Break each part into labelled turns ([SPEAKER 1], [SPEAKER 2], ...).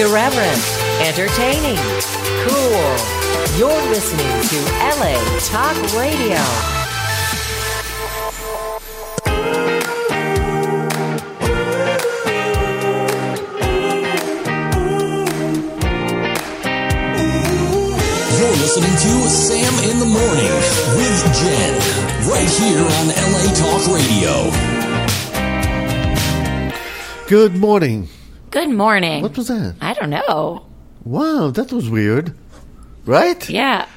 [SPEAKER 1] Irreverent, entertaining, cool. You're listening to LA Talk Radio.
[SPEAKER 2] You're listening to Sam in the Morning with Jen, right here on LA Talk Radio.
[SPEAKER 3] Good morning.
[SPEAKER 4] Good morning.
[SPEAKER 3] What was that?
[SPEAKER 4] I don't know.
[SPEAKER 3] Wow, that was weird. Right?
[SPEAKER 4] Yeah.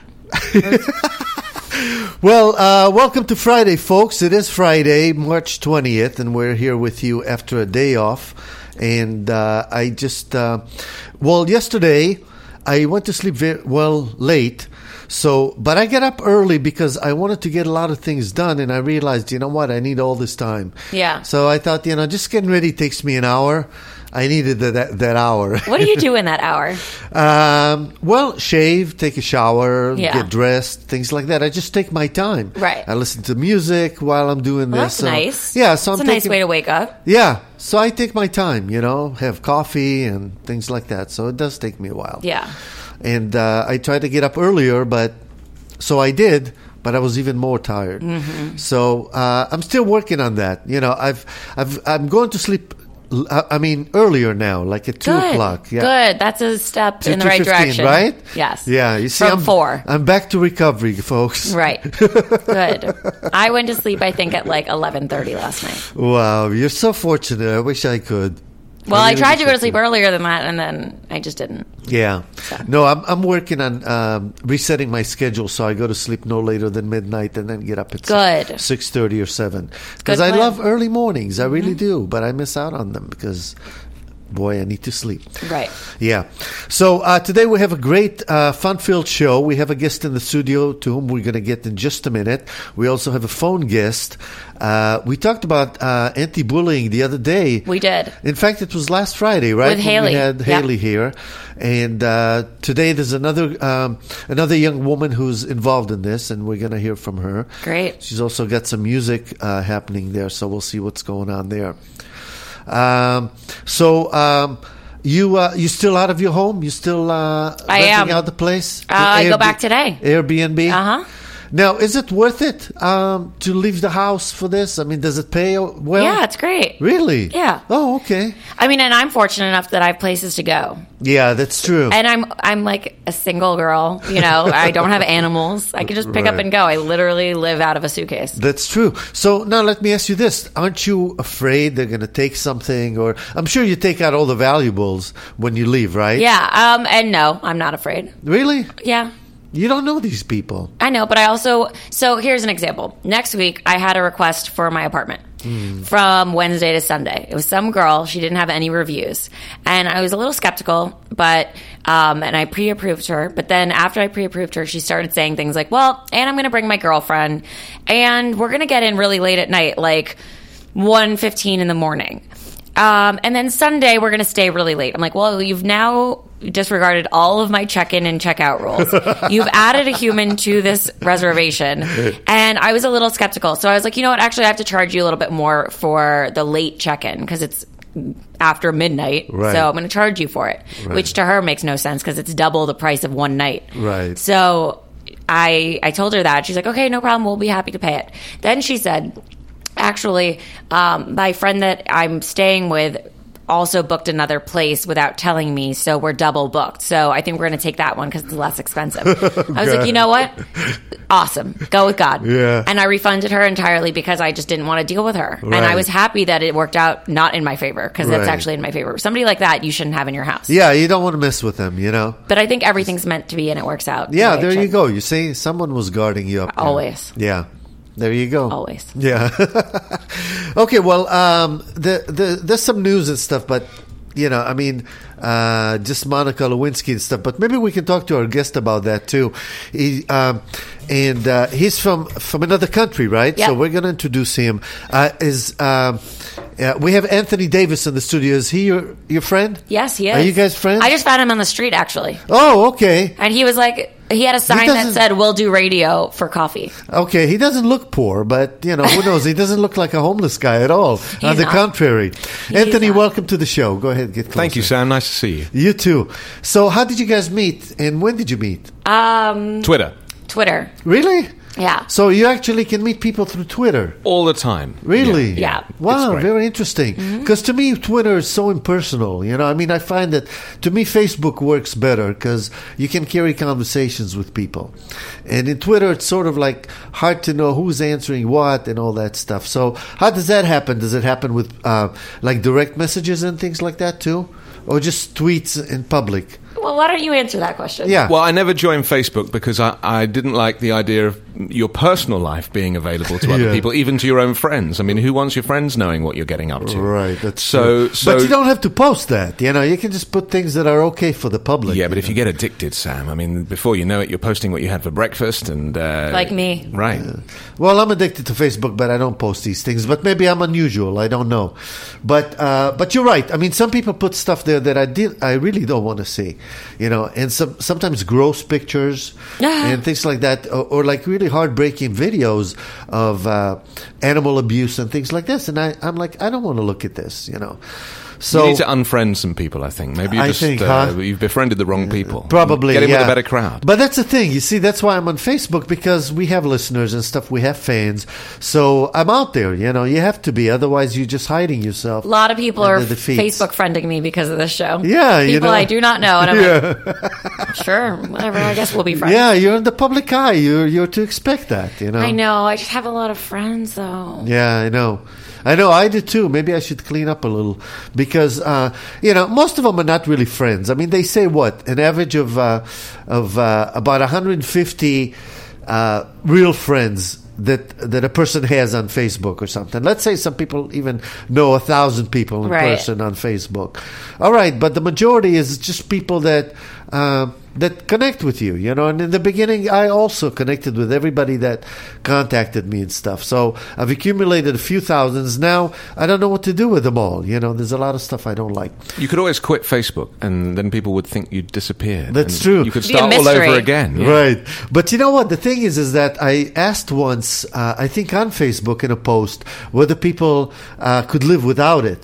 [SPEAKER 3] Well, welcome to Friday, folks. It is Friday, March 20th, and we're here with you after a day off. And I just, yesterday I went to sleep late. But I get up early because I wanted to get a lot of things done, and I realized, you know what, I need all this time.
[SPEAKER 4] Yeah.
[SPEAKER 3] So I thought, just getting ready takes me an hour. I needed that hour.
[SPEAKER 4] What do you do in that hour?
[SPEAKER 3] Shave, take a shower,
[SPEAKER 4] Yeah.
[SPEAKER 3] get dressed, things like that. I just take my time.
[SPEAKER 4] Right.
[SPEAKER 3] I listen to music while I'm doing
[SPEAKER 4] Well,
[SPEAKER 3] this.
[SPEAKER 4] that's nice.
[SPEAKER 3] Yeah, so
[SPEAKER 4] It's
[SPEAKER 3] I'm
[SPEAKER 4] a nice way to wake up.
[SPEAKER 3] Yeah, so I take my time, have coffee and things like that. So it does take me a while.
[SPEAKER 4] Yeah.
[SPEAKER 3] And I tried to get up earlier, so I did, but I was even more tired.
[SPEAKER 4] Mm-hmm.
[SPEAKER 3] So I'm still working on that. I'm going to sleep. Earlier now, like at 2 o'clock. Yeah.
[SPEAKER 4] Good. That's a step in the right
[SPEAKER 3] 2:15,
[SPEAKER 4] direction.
[SPEAKER 3] right?
[SPEAKER 4] Yes.
[SPEAKER 3] Yeah. You see,
[SPEAKER 4] From 4.
[SPEAKER 3] I'm back to recovery, folks.
[SPEAKER 4] Right. Good. I went to sleep, I think, at like 11:30 last night.
[SPEAKER 3] Wow, you're so fortunate. I wish I could.
[SPEAKER 4] Well, I
[SPEAKER 3] really
[SPEAKER 4] tried
[SPEAKER 3] wish
[SPEAKER 4] to go
[SPEAKER 3] I
[SPEAKER 4] to sleep
[SPEAKER 3] could.
[SPEAKER 4] earlier than that, and then I just didn't.
[SPEAKER 3] Yeah.
[SPEAKER 4] So.
[SPEAKER 3] No, I'm working on resetting my schedule so I go to sleep no later than midnight and then get up at
[SPEAKER 4] Good.
[SPEAKER 3] 6:30 or 7. Because I
[SPEAKER 4] plan.
[SPEAKER 3] love early mornings. I really do, but I miss out on them because, boy, I need to sleep.
[SPEAKER 4] Right.
[SPEAKER 3] Yeah. So today we have a great fun-filled show. We have a guest in the studio to whom we're going to get in just a minute. We also have a phone guest. We talked about anti-bullying the other day.
[SPEAKER 4] We did.
[SPEAKER 3] In fact, it was last Friday, right?
[SPEAKER 4] With Haley.
[SPEAKER 3] We had
[SPEAKER 4] Yeah.
[SPEAKER 3] Haley here. And today there's another young woman who's involved in this, and we're going to hear from her.
[SPEAKER 4] Great.
[SPEAKER 3] She's also got some music happening there, so we'll see what's going on there. You still out of your home? You still renting out the place?
[SPEAKER 4] I go back today.
[SPEAKER 3] Airbnb?
[SPEAKER 4] Uh-huh.
[SPEAKER 3] Now, is it worth it to leave the house for this? I mean, does it pay well?
[SPEAKER 4] Yeah, it's great.
[SPEAKER 3] Really?
[SPEAKER 4] Yeah.
[SPEAKER 3] Oh, okay.
[SPEAKER 4] And I'm fortunate enough that I have places to go.
[SPEAKER 3] Yeah, that's true.
[SPEAKER 4] And I'm like a single girl, I don't have animals. I can just pick up
[SPEAKER 3] Right.
[SPEAKER 4] and go. I literally live out of a suitcase.
[SPEAKER 3] That's true. So now let me ask you this. Aren't you afraid they're going to take something? Or I'm sure you take out all the valuables when you leave, right?
[SPEAKER 4] Yeah, and no, I'm not afraid.
[SPEAKER 3] Really?
[SPEAKER 4] Yeah.
[SPEAKER 3] You don't know these people.
[SPEAKER 4] I know, but I also... So here's an example. Next week, I had a request for my apartment from Wednesday to Sunday. It was some girl. She didn't have any reviews. And I was a little skeptical, but... and I pre-approved her. But then after I pre-approved her, she started saying things like, well, and I'm going to bring my girlfriend. And we're going to get in really late at night, like 1:15 in the morning. And then Sunday, we're going to stay really late. I'm like, well, you've now disregarded all of my check-in and check-out rules. You've added a human to this reservation. And I was a little skeptical. So I was like, you know what? Actually, I have to charge you a little bit more for the late check-in because it's after midnight.
[SPEAKER 3] Right.
[SPEAKER 4] So I'm going to charge you for it,
[SPEAKER 3] Right.
[SPEAKER 4] which to her makes no sense because it's double the price of one night.
[SPEAKER 3] Right.
[SPEAKER 4] So I told her that. She's like, okay, no problem. We'll be happy to pay it. Then she said... Actually, my friend that I'm staying with also booked another place without telling me, so we're double booked. So I think we're going to take that one because it's less expensive. I was like, you know what? Awesome. Go with God.
[SPEAKER 3] Yeah.
[SPEAKER 4] And I refunded her entirely because I just didn't want to deal with her.
[SPEAKER 3] Right.
[SPEAKER 4] And I was happy that it worked out not in my favor because that's
[SPEAKER 3] Right.
[SPEAKER 4] actually in my favor. Somebody like that you shouldn't have in your house.
[SPEAKER 3] Yeah, you don't want to mess with them,
[SPEAKER 4] But I think everything's meant to be and it works out.
[SPEAKER 3] Yeah,
[SPEAKER 4] the way it
[SPEAKER 3] there you
[SPEAKER 4] should.
[SPEAKER 3] go. You see, someone was guarding you up there.
[SPEAKER 4] Always.
[SPEAKER 3] Yeah. There you go.
[SPEAKER 4] Always.
[SPEAKER 3] Yeah. Okay, well, there's some news and stuff, but, just Monica Lewinsky and stuff. But maybe we can talk to our guest about that, too. He's from another country, right?
[SPEAKER 4] Yep.
[SPEAKER 3] So we're going to introduce him. We have Anthony Davis in the studio. Is he your friend?
[SPEAKER 4] Yes, he is.
[SPEAKER 3] Are you guys friends?
[SPEAKER 4] I just found him on the street, actually.
[SPEAKER 3] Oh, okay.
[SPEAKER 4] And he was like, He had a sign that
[SPEAKER 3] doesn't-
[SPEAKER 4] said, "We'll do radio for coffee."
[SPEAKER 3] Okay, he doesn't look poor, but who knows? He doesn't look like a homeless guy at all. On the
[SPEAKER 4] not.
[SPEAKER 3] contrary. Anthony,
[SPEAKER 4] not.
[SPEAKER 3] welcome to the show. Go ahead, get closer.
[SPEAKER 5] Thank you, Sam. Nice to see you.
[SPEAKER 3] You too. So, how did you guys meet, and when did you meet?
[SPEAKER 5] Twitter.
[SPEAKER 4] Twitter.
[SPEAKER 3] Really?
[SPEAKER 4] Yeah.
[SPEAKER 3] So you actually can meet people through Twitter.
[SPEAKER 5] All the time.
[SPEAKER 3] Really?
[SPEAKER 4] Yeah.
[SPEAKER 3] Wow,
[SPEAKER 5] It's great.
[SPEAKER 3] very interesting. Because to me, Twitter is so impersonal. I mean, I find that to me, Facebook works better because you can carry conversations with people. And in Twitter, it's sort of like hard to know who's answering what and all that stuff. So how does that happen? Does it happen with like direct messages and things like that too? Or just tweets in public?
[SPEAKER 4] Well, why don't you answer that question?
[SPEAKER 3] Yeah.
[SPEAKER 5] Well, I never joined Facebook because I didn't like the idea of your personal life being available to other
[SPEAKER 3] Yeah.
[SPEAKER 5] people, even to your own friends. I mean, who wants your friends knowing what you're getting up to?
[SPEAKER 3] Right, that's
[SPEAKER 5] So-
[SPEAKER 3] true.
[SPEAKER 5] so-
[SPEAKER 3] But you don't have to post that. You can just put things that are okay for the public.
[SPEAKER 5] Yeah, but if you get addicted, Sam, I mean, before you know it, you're posting what you had for breakfast and...
[SPEAKER 4] Like me.
[SPEAKER 5] Right.
[SPEAKER 3] Well, I'm addicted to Facebook, but I don't post these things. But maybe I'm unusual. I don't know. But you're right. I mean, some people put stuff there that I really don't want to see. And sometimes gross pictures and things like that, or like really heartbreaking videos of animal abuse and things like this. And I'm like, I don't want to look at this. So
[SPEAKER 5] you need to unfriend some people, I think. Maybe
[SPEAKER 3] I think,
[SPEAKER 5] you've befriended the wrong people.
[SPEAKER 3] Probably,
[SPEAKER 5] Get in with
[SPEAKER 3] yeah.
[SPEAKER 5] a better crowd.
[SPEAKER 3] But that's the thing. You see, that's why I'm on Facebook, because we have listeners and stuff. We have fans. So I'm out there, You have to be. Otherwise, you're just hiding yourself.
[SPEAKER 4] A lot of people
[SPEAKER 3] under
[SPEAKER 4] are
[SPEAKER 3] the feeds.
[SPEAKER 4] Facebook friending me because of this show.
[SPEAKER 3] Yeah,
[SPEAKER 4] people I do not know, and I'm like, sure, whatever. I guess we'll be friends.
[SPEAKER 3] Yeah, you're in the public eye. You're to expect that,
[SPEAKER 4] I know. I just have a lot of friends, though.
[SPEAKER 3] Yeah, I know. I do too. Maybe I should clean up a little because most of them are not really friends. I mean, they say what an average of about 150 real friends that a person has on Facebook or something. Let's say some people even know 1,000 people in
[SPEAKER 4] Right.
[SPEAKER 3] person on Facebook. All right, but the majority is just people that connect with you, And in the beginning, I also connected with everybody that contacted me and stuff. So I've accumulated a few thousands. Now I don't know what to do with them all. There's a lot of stuff I don't like.
[SPEAKER 5] You could always quit Facebook, and then people would think you'd disappeared.
[SPEAKER 3] That's
[SPEAKER 5] and
[SPEAKER 3] true.
[SPEAKER 5] You could
[SPEAKER 4] Be a
[SPEAKER 5] start all
[SPEAKER 4] mystery.
[SPEAKER 5] over again. Yeah.
[SPEAKER 3] Right. But you know what? The thing is that I asked once, I think on Facebook in a post, whether people could live without it.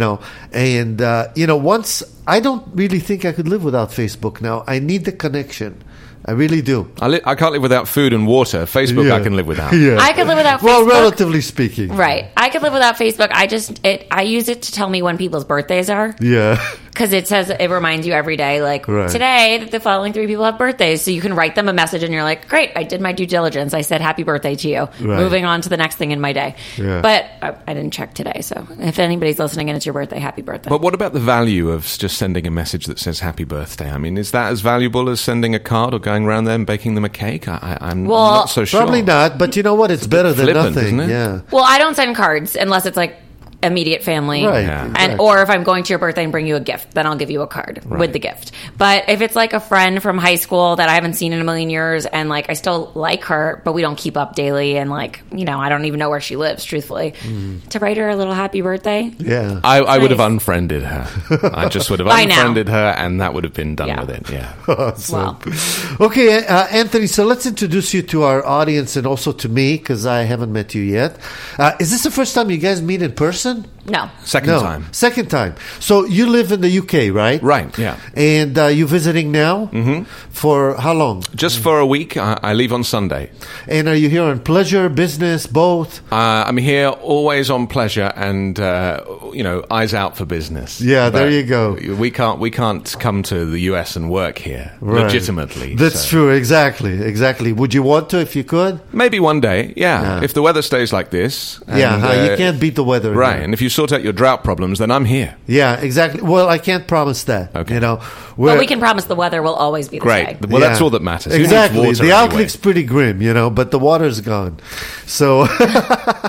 [SPEAKER 3] And once I don't really think I could live without Facebook now. I need the connection. I really do.
[SPEAKER 5] I can't live without food and water. Facebook,
[SPEAKER 3] Yeah.
[SPEAKER 5] I can live without.
[SPEAKER 3] Yeah.
[SPEAKER 4] I could live without
[SPEAKER 3] Well,
[SPEAKER 4] Facebook.
[SPEAKER 3] relatively speaking.
[SPEAKER 4] Right. I could live without Facebook. I use it to tell me when people's birthdays are.
[SPEAKER 3] Yeah.
[SPEAKER 4] Because it reminds you every day, like,
[SPEAKER 3] Right.
[SPEAKER 4] today, the following 3 people have birthdays. So you can write them a message and you're like, great, I did my due diligence. I said happy birthday to you.
[SPEAKER 3] Right.
[SPEAKER 4] Moving on to the next thing in my day.
[SPEAKER 3] Yeah.
[SPEAKER 4] But I didn't check today. So if anybody's listening and it's your birthday, happy birthday.
[SPEAKER 5] But what about the value of just sending a message that says happy birthday? I mean, is that as valuable as sending a card or going around there and baking them a cake? I'm
[SPEAKER 4] Well,
[SPEAKER 5] not so sure.
[SPEAKER 3] Probably not. But you know what? It's better than
[SPEAKER 5] flippant,
[SPEAKER 3] nothing.
[SPEAKER 5] isn't it?
[SPEAKER 3] Yeah.
[SPEAKER 4] Well, I don't send cards unless it's like immediate family.
[SPEAKER 3] Right.
[SPEAKER 5] Yeah.
[SPEAKER 4] And
[SPEAKER 3] exactly.
[SPEAKER 4] or if I'm going to your birthday and bring you a gift, then I'll give you a card with the gift. But if it's like a friend from high school that I haven't seen in a million years and like I still like her, but we don't keep up daily and like, I don't even know where she lives, truthfully. To write her a little happy birthday.
[SPEAKER 3] Yeah.
[SPEAKER 5] I would have
[SPEAKER 4] Nice.
[SPEAKER 5] unfriended her. I just would have
[SPEAKER 4] By now.
[SPEAKER 5] unfriended her, and that would have been done
[SPEAKER 4] Yeah.
[SPEAKER 5] with it. Yeah.
[SPEAKER 3] Awesome.
[SPEAKER 4] Well,
[SPEAKER 3] Okay, Anthony, so let's introduce you to our audience and also to me, because I haven't met you yet. Is this the first time you guys meet in person?
[SPEAKER 4] no.
[SPEAKER 5] Second time.
[SPEAKER 3] Second time. So you live in the UK, right?
[SPEAKER 5] Right, yeah.
[SPEAKER 3] And you visiting now? Mm-hmm. For how long?
[SPEAKER 5] Just for a week. I leave on Sunday.
[SPEAKER 3] And are you here on pleasure, business, both?
[SPEAKER 5] I'm here always on pleasure and, eyes out for business.
[SPEAKER 3] Yeah, there
[SPEAKER 5] But
[SPEAKER 3] you go.
[SPEAKER 5] We can't come to the US and work here
[SPEAKER 3] Right.
[SPEAKER 5] legitimately.
[SPEAKER 3] That's
[SPEAKER 5] so.
[SPEAKER 3] true, exactly. Would you want to if you could?
[SPEAKER 5] Maybe one day, yeah.
[SPEAKER 3] Yeah.
[SPEAKER 5] If the weather stays like this. And,
[SPEAKER 3] You can't beat the weather.
[SPEAKER 5] Right,
[SPEAKER 3] here.
[SPEAKER 5] and if you sort out your drought problems, then I'm here.
[SPEAKER 3] Yeah, exactly. Well, I can't promise that.
[SPEAKER 5] Okay.
[SPEAKER 4] Well, we can promise the weather will always be the
[SPEAKER 5] Great.
[SPEAKER 4] same.
[SPEAKER 5] Well, that's all that matters. Who needs
[SPEAKER 3] Exactly.
[SPEAKER 5] water
[SPEAKER 3] The
[SPEAKER 5] anyway?
[SPEAKER 3] outlook's pretty grim, but the water's gone. So,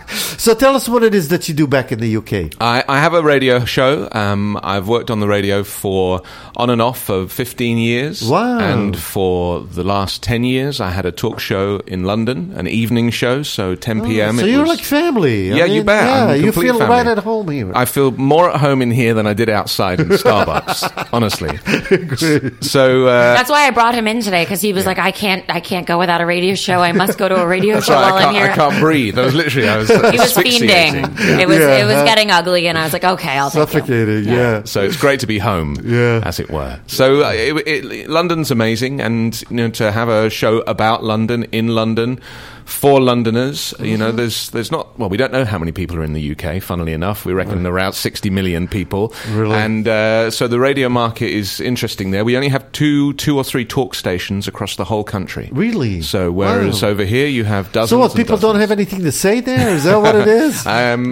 [SPEAKER 3] So tell us what it is that you do back in the UK.
[SPEAKER 5] I have a radio show. I've worked on the radio for on and off for 15 years.
[SPEAKER 3] Wow.
[SPEAKER 5] And for the last 10 years, I had a talk show in London, an evening show, so 10 p.m.
[SPEAKER 3] So you're like family.
[SPEAKER 5] Yeah, you bet.
[SPEAKER 3] Yeah,
[SPEAKER 5] I'm
[SPEAKER 3] you
[SPEAKER 5] complete
[SPEAKER 3] feel
[SPEAKER 5] family.
[SPEAKER 3] right at home here.
[SPEAKER 5] I feel more at home in here than I did outside in Starbucks, honestly. So
[SPEAKER 4] That's why I brought him in today, because he was like, I can't go without a radio show. I must go to a radio show while I'm here.
[SPEAKER 5] I can't breathe. I was literally, I was
[SPEAKER 4] He was
[SPEAKER 5] asphyxiating.
[SPEAKER 4] fiending. It was getting ugly, and I was like, okay, I'll take you.
[SPEAKER 3] Suffocating, yeah.
[SPEAKER 5] So it's great to be home,
[SPEAKER 3] Yeah.
[SPEAKER 5] as it were. So London's amazing, and to have a show about London, in London, for Londoners. There's not, well, we don't know how many people are in the UK, funnily enough. We reckon around 60 million people.
[SPEAKER 3] Really?
[SPEAKER 5] And so the radio market is interesting there. We only have two or three talk stations across the whole country.
[SPEAKER 3] Really?
[SPEAKER 5] So whereas over here you have dozens.
[SPEAKER 3] So what,
[SPEAKER 5] and
[SPEAKER 3] people
[SPEAKER 5] dozens.
[SPEAKER 3] don't have anything to say there? Is that what it is?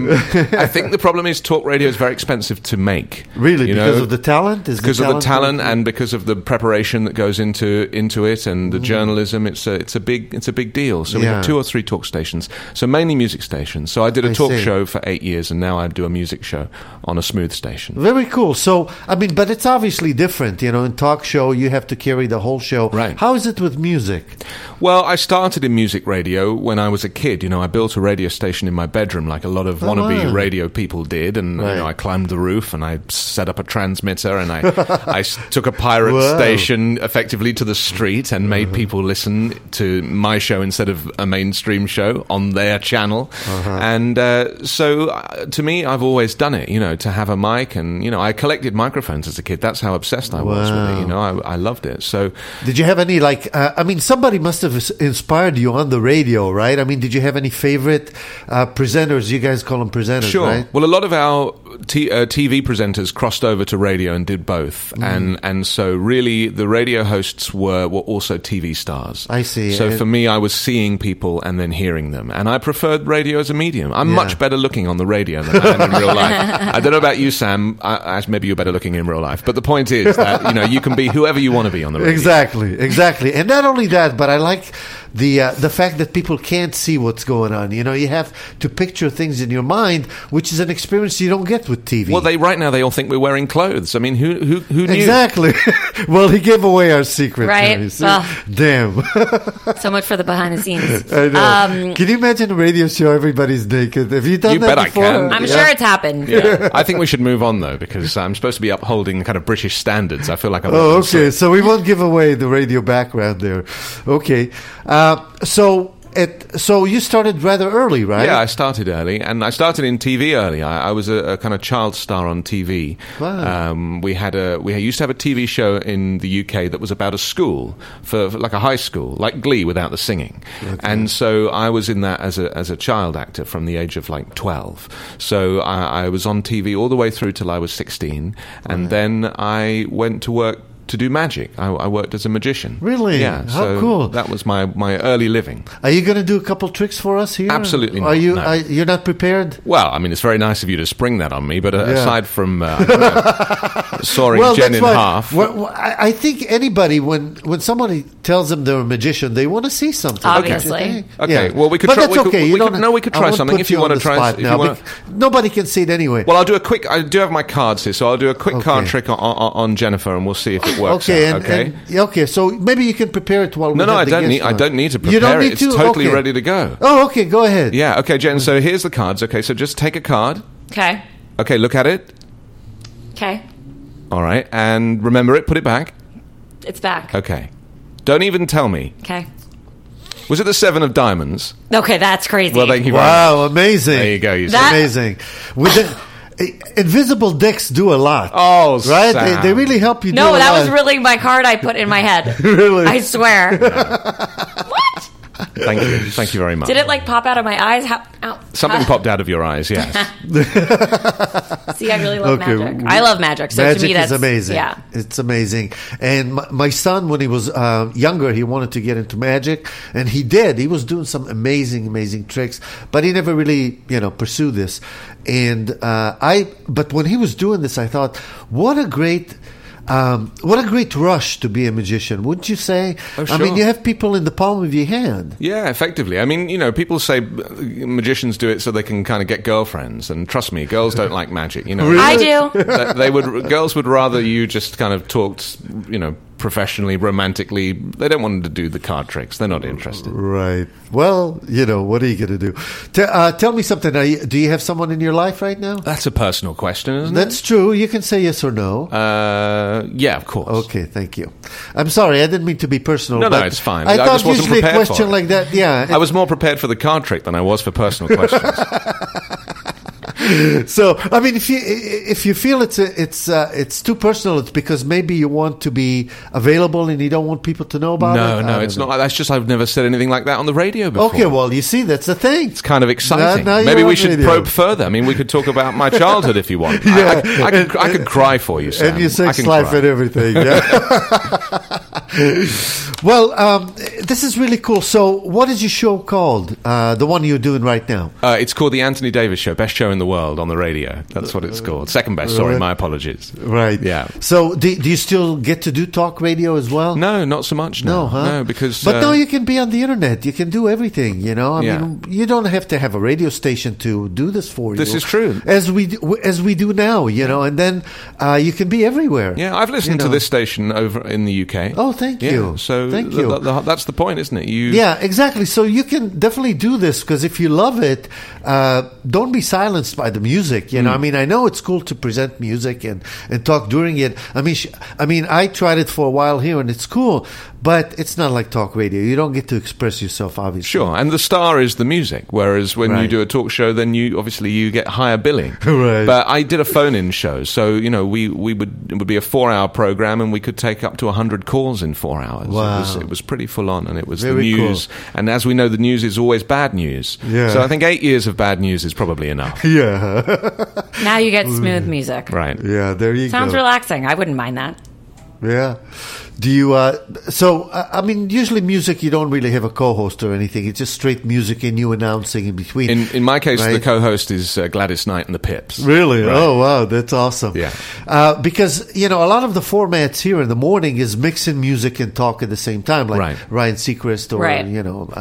[SPEAKER 5] I think the problem is talk radio is very expensive to make.
[SPEAKER 3] Really? Because of the talent?
[SPEAKER 5] Because of the talent and because of the preparation that goes into it and the journalism. It's a big deal. So we
[SPEAKER 3] Yeah.
[SPEAKER 5] have 2 or 3 talk stations. So mainly music stations. So I did a talk
[SPEAKER 3] see.
[SPEAKER 5] show for 8 years, and now I do a music show on a smooth station.
[SPEAKER 3] Very cool. So, I mean, but it's obviously different. In talk show, you have to carry the whole show.
[SPEAKER 5] Right.
[SPEAKER 3] How is it with music?
[SPEAKER 5] Well, I started in music radio when I was a kid. I built a radio station in my bedroom like a lot of wannabe
[SPEAKER 3] wow.
[SPEAKER 5] radio people did. And,
[SPEAKER 3] Right.
[SPEAKER 5] I climbed the roof and I set up a transmitter and I took a pirate
[SPEAKER 3] Wow.
[SPEAKER 5] station effectively to the street and made people listen to my show instead of a mainstream show on their channel. And so to me, I've always done it, to have a mic. And, I collected microphones as a kid. That's how obsessed I was with it. I loved it. So
[SPEAKER 3] Did you have any, somebody must have inspired you on the radio, right? I mean, did you have any favorite presenters? You guys call them presenters,
[SPEAKER 5] Sure.
[SPEAKER 3] right?
[SPEAKER 5] Well, a lot of our TV presenters crossed over to radio and did both, and so really the radio hosts were also TV stars.
[SPEAKER 3] I see.
[SPEAKER 5] So for me, I was seeing people and then hearing them, and I preferred radio as a medium. I'm much better looking on the radio than I am in real life. I don't know about you, Sam. Maybe you're better looking in real life, but the point is that you can be whoever you want to be on the radio.
[SPEAKER 3] Exactly. And not only that, but I like the fact that people can't see what's going on. You have to picture things in your mind, which is an experience you don't get with TV.
[SPEAKER 5] Well, right now they all think we're wearing clothes. I mean, who knew?
[SPEAKER 3] Exactly. Well, he gave away our secret.
[SPEAKER 4] Right.
[SPEAKER 3] You see?
[SPEAKER 4] Well.
[SPEAKER 3] Damn.
[SPEAKER 4] So much for the behind the scenes.
[SPEAKER 3] I know. Can you imagine a radio show everybody's naked? Have you done
[SPEAKER 5] You
[SPEAKER 3] that
[SPEAKER 5] bet I
[SPEAKER 3] before?
[SPEAKER 5] can.
[SPEAKER 4] I'm sure it's happened.
[SPEAKER 5] Yeah. I think we should move on, though, because I'm supposed to be upholding kind of British standards. I feel like I'm...
[SPEAKER 3] Oh, okay. So we won't give away the radio background there. Okay. So you started rather early, right?
[SPEAKER 5] Yeah, I started early, and I started in TV early. I was a kind of child star on TV.
[SPEAKER 3] Wow.
[SPEAKER 5] We used to have a TV show in the UK that was about a school, for like a high school, like Glee without the singing. Okay. And so I was in that as a child actor from the age of like 12. So I was on TV all the way through till I was 16, and then I went to work to do magic. I worked as a magician.
[SPEAKER 3] Really?
[SPEAKER 5] Yeah.
[SPEAKER 3] How
[SPEAKER 5] so
[SPEAKER 3] cool.
[SPEAKER 5] That was my early living.
[SPEAKER 3] Are you going to do a couple tricks for us here?
[SPEAKER 5] Absolutely not,
[SPEAKER 3] Are you?
[SPEAKER 5] no.
[SPEAKER 3] You're not prepared?
[SPEAKER 5] Well, I mean, it's very nice of you to spring that on me, but aside from sawing
[SPEAKER 3] Well,
[SPEAKER 5] Jen
[SPEAKER 3] that's
[SPEAKER 5] in
[SPEAKER 3] why-
[SPEAKER 5] half...
[SPEAKER 3] Well, I think anybody, when somebody tells them they're a magician, they want to see something.
[SPEAKER 4] Obviously.
[SPEAKER 5] Okay,
[SPEAKER 3] Yeah.
[SPEAKER 5] well, we could
[SPEAKER 3] But
[SPEAKER 5] try-
[SPEAKER 3] that's
[SPEAKER 5] we could-
[SPEAKER 3] okay.
[SPEAKER 5] we
[SPEAKER 3] You
[SPEAKER 5] could-
[SPEAKER 3] don't-
[SPEAKER 5] no, we could
[SPEAKER 3] I
[SPEAKER 5] try
[SPEAKER 3] won't
[SPEAKER 5] something
[SPEAKER 3] put
[SPEAKER 5] if you
[SPEAKER 3] on
[SPEAKER 5] wanna
[SPEAKER 3] the
[SPEAKER 5] try-
[SPEAKER 3] spot
[SPEAKER 5] if you
[SPEAKER 3] now,
[SPEAKER 5] wanna-
[SPEAKER 3] nobody can see it anyway.
[SPEAKER 5] Well, I'll do a quick... I do have my cards here, so I'll do a quick card
[SPEAKER 3] Okay.
[SPEAKER 5] trick on Jennifer, and we'll see if it works
[SPEAKER 3] Okay,
[SPEAKER 5] out, okay?
[SPEAKER 3] okay. So maybe you can prepare it while we
[SPEAKER 5] No,
[SPEAKER 3] have
[SPEAKER 5] I
[SPEAKER 3] the
[SPEAKER 5] don't
[SPEAKER 3] guest
[SPEAKER 5] need. I
[SPEAKER 3] on.
[SPEAKER 5] don't need to prepare
[SPEAKER 3] You don't need
[SPEAKER 5] it.
[SPEAKER 3] to?
[SPEAKER 5] It's totally
[SPEAKER 3] Okay.
[SPEAKER 5] ready to go.
[SPEAKER 3] Oh, okay. Go ahead.
[SPEAKER 5] Yeah. Okay, Jen. So here's the cards. Okay, so just take a card.
[SPEAKER 4] Okay.
[SPEAKER 5] Okay, look at it.
[SPEAKER 4] Okay.
[SPEAKER 5] All right, and remember it. Put it back.
[SPEAKER 4] It's back.
[SPEAKER 5] Okay. Don't even tell me.
[SPEAKER 4] Okay.
[SPEAKER 5] Was it the 7 of diamonds?
[SPEAKER 4] Okay, that's crazy.
[SPEAKER 5] Well, thank you very much.
[SPEAKER 3] Wow, amazing.
[SPEAKER 5] There you go. You see.
[SPEAKER 4] That-
[SPEAKER 3] Amazing. With invisible decks do a lot.
[SPEAKER 5] Oh,
[SPEAKER 3] right?
[SPEAKER 5] Sam.
[SPEAKER 3] They really help you.
[SPEAKER 4] No,
[SPEAKER 3] do a
[SPEAKER 4] that
[SPEAKER 3] lot.
[SPEAKER 4] was really my card I put in my head.
[SPEAKER 3] Really?
[SPEAKER 4] I swear.
[SPEAKER 5] Thank you. Thank you very much.
[SPEAKER 4] Did it like pop out of my eyes?
[SPEAKER 5] Something popped out of your eyes, yes.
[SPEAKER 4] See, I really love
[SPEAKER 3] Okay.
[SPEAKER 4] magic. I love magic. So
[SPEAKER 3] Magic
[SPEAKER 4] to me, that's
[SPEAKER 3] is amazing.
[SPEAKER 4] Yeah.
[SPEAKER 3] It's amazing. And my son, when he was younger, he wanted to get into magic, and he did. He was doing some amazing tricks, but he never really, pursued this. And but when he was doing this, I thought, what a great what a great rush to be a magician, wouldn't you say?
[SPEAKER 5] Oh,
[SPEAKER 3] I mean,
[SPEAKER 5] sure.
[SPEAKER 3] you have people in the palm of your hand.
[SPEAKER 5] Yeah, effectively. I mean, people say magicians do it so they can kind of get girlfriends, and trust me, girls don't like magic.
[SPEAKER 4] I do.
[SPEAKER 5] Girls would rather you just kind of talked, professionally, romantically. They don't want to do the card tricks. They're not interested.
[SPEAKER 3] Right. Well, what are you going to do? Tell me something. Do you have someone in your life right now?
[SPEAKER 5] That's a personal question, isn't
[SPEAKER 3] That's true. You can say yes or no.
[SPEAKER 5] it? Yeah, of course.
[SPEAKER 3] Okay, thank you. I'm sorry, I didn't mean to be personal.
[SPEAKER 5] No,
[SPEAKER 3] but
[SPEAKER 5] it's fine.
[SPEAKER 3] I
[SPEAKER 5] I
[SPEAKER 3] thought
[SPEAKER 5] just wasn't
[SPEAKER 3] usually a
[SPEAKER 5] prepared for
[SPEAKER 3] question
[SPEAKER 5] it.
[SPEAKER 3] like that, yeah.
[SPEAKER 5] I was more prepared for the card trick than I was for personal questions.
[SPEAKER 3] So, I mean, if you feel it's too personal, it's because maybe you want to be available and you don't want people to know about it.
[SPEAKER 5] No, it's not. That's just I've never said anything like that on the radio before.
[SPEAKER 3] Okay, well, you see, that's the thing.
[SPEAKER 5] It's kind of exciting.
[SPEAKER 3] Now
[SPEAKER 5] Maybe
[SPEAKER 3] you're
[SPEAKER 5] we
[SPEAKER 3] on
[SPEAKER 5] should
[SPEAKER 3] radio.
[SPEAKER 5] probe further. I mean, we could talk about my childhood if you want.
[SPEAKER 3] Yeah.
[SPEAKER 5] I could cry for you, Sam.
[SPEAKER 3] And your sex
[SPEAKER 5] I can
[SPEAKER 3] life
[SPEAKER 5] cry.
[SPEAKER 3] and everything. Yeah. Well, this is really cool. So, what is your show called? The one you're doing right now?
[SPEAKER 5] It's called The Anthony Davis Show, best show in the world on the radio. That's what it's called. Second best, sorry, my apologies.
[SPEAKER 3] Right.
[SPEAKER 5] Yeah.
[SPEAKER 3] So, do you still get to do talk radio as well?
[SPEAKER 5] No, not so much now.
[SPEAKER 3] No, huh?
[SPEAKER 5] No, because...
[SPEAKER 3] But now you can be on the internet. You can do everything, I
[SPEAKER 5] Yeah.
[SPEAKER 3] mean, you don't have to have a radio station to do this for you.
[SPEAKER 5] This is true.
[SPEAKER 3] As we do now, and then you can be everywhere.
[SPEAKER 5] Yeah, I've listened to this station over in the UK.
[SPEAKER 3] Oh, thank you.
[SPEAKER 5] So
[SPEAKER 3] Thank you.
[SPEAKER 5] That's the point, isn't it?
[SPEAKER 3] Yeah, exactly. So you can definitely do this because if you love it, don't be silenced by the music. I mean, I know it's cool to present music and talk during it. I mean, I tried it for a while here and it's cool, but it's not like talk radio. You don't get to express yourself, obviously.
[SPEAKER 5] Sure, and the star is the music, whereas when you
[SPEAKER 3] Right.
[SPEAKER 5] do a talk show, then you get higher billing.
[SPEAKER 3] Right.
[SPEAKER 5] But I did a phone-in show, so it would be a 4-hour program, and we could take up to 100 calls in 4 hours.
[SPEAKER 3] Wow.
[SPEAKER 5] It was pretty full on, and it was
[SPEAKER 3] Very
[SPEAKER 5] the news. And as we know, the news is always bad news.
[SPEAKER 3] Yeah.
[SPEAKER 5] So I think 8 years of bad news is probably enough.
[SPEAKER 3] Yeah.
[SPEAKER 4] Now you get smooth music.
[SPEAKER 5] Right.
[SPEAKER 3] Yeah, there you
[SPEAKER 4] Sounds
[SPEAKER 3] go.
[SPEAKER 4] relaxing. I wouldn't mind that.
[SPEAKER 3] Yeah. Do you, I mean, usually music, you don't really have a co-host or anything. It's just straight music and you announcing in between.
[SPEAKER 5] In my case,
[SPEAKER 3] Right.
[SPEAKER 5] the co-host is Gladys Knight and the Pips.
[SPEAKER 3] Really?
[SPEAKER 5] Right.
[SPEAKER 3] Oh, wow. That's awesome.
[SPEAKER 5] Yeah.
[SPEAKER 3] Because, a lot of the formats here in the morning is mixing music and talk at the same time, like
[SPEAKER 5] Right.
[SPEAKER 3] Ryan Seacrest or,
[SPEAKER 4] Right.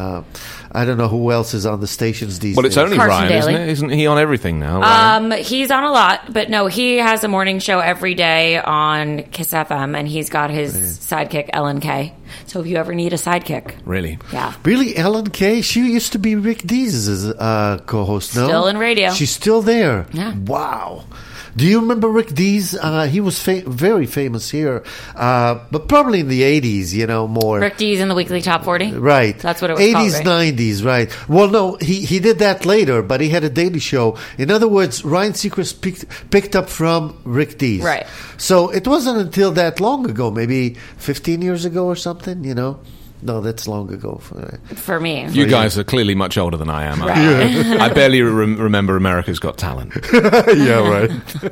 [SPEAKER 3] I don't know who else is on the stations these
[SPEAKER 5] Well,
[SPEAKER 3] days.
[SPEAKER 5] it's only
[SPEAKER 4] Carson
[SPEAKER 5] Ryan,
[SPEAKER 4] Daly.
[SPEAKER 5] isn't it? Isn't he on everything now? Ryan?
[SPEAKER 4] He's on a lot, but no, he has a morning show every day on Kiss FM, and he's got his sidekick Ellen Kay. So if you ever need a sidekick,
[SPEAKER 5] Really?
[SPEAKER 4] yeah.
[SPEAKER 3] Really, Ellen Kay? She used to be Rick Dees' co-host, no?
[SPEAKER 4] Still in radio.
[SPEAKER 3] She's still there?
[SPEAKER 4] Yeah.
[SPEAKER 3] Wow. Do you remember Rick Dees? He was very famous here, but probably in the 80s, more.
[SPEAKER 4] Rick Dees in the Weekly Top 40.
[SPEAKER 3] Right.
[SPEAKER 4] That's what it was
[SPEAKER 3] 80s,
[SPEAKER 4] called, right?
[SPEAKER 3] 90s, right. Well, no, he did that later, but he had a daily show. In other words, Ryan Seacrest picked up from Rick Dees.
[SPEAKER 4] Right.
[SPEAKER 3] So it wasn't until that long ago, maybe 15 years ago or something, No, that's long ago.
[SPEAKER 4] For me.
[SPEAKER 5] You guys are clearly much older than I am. I barely remember America's Got Talent.
[SPEAKER 3] Yeah, right.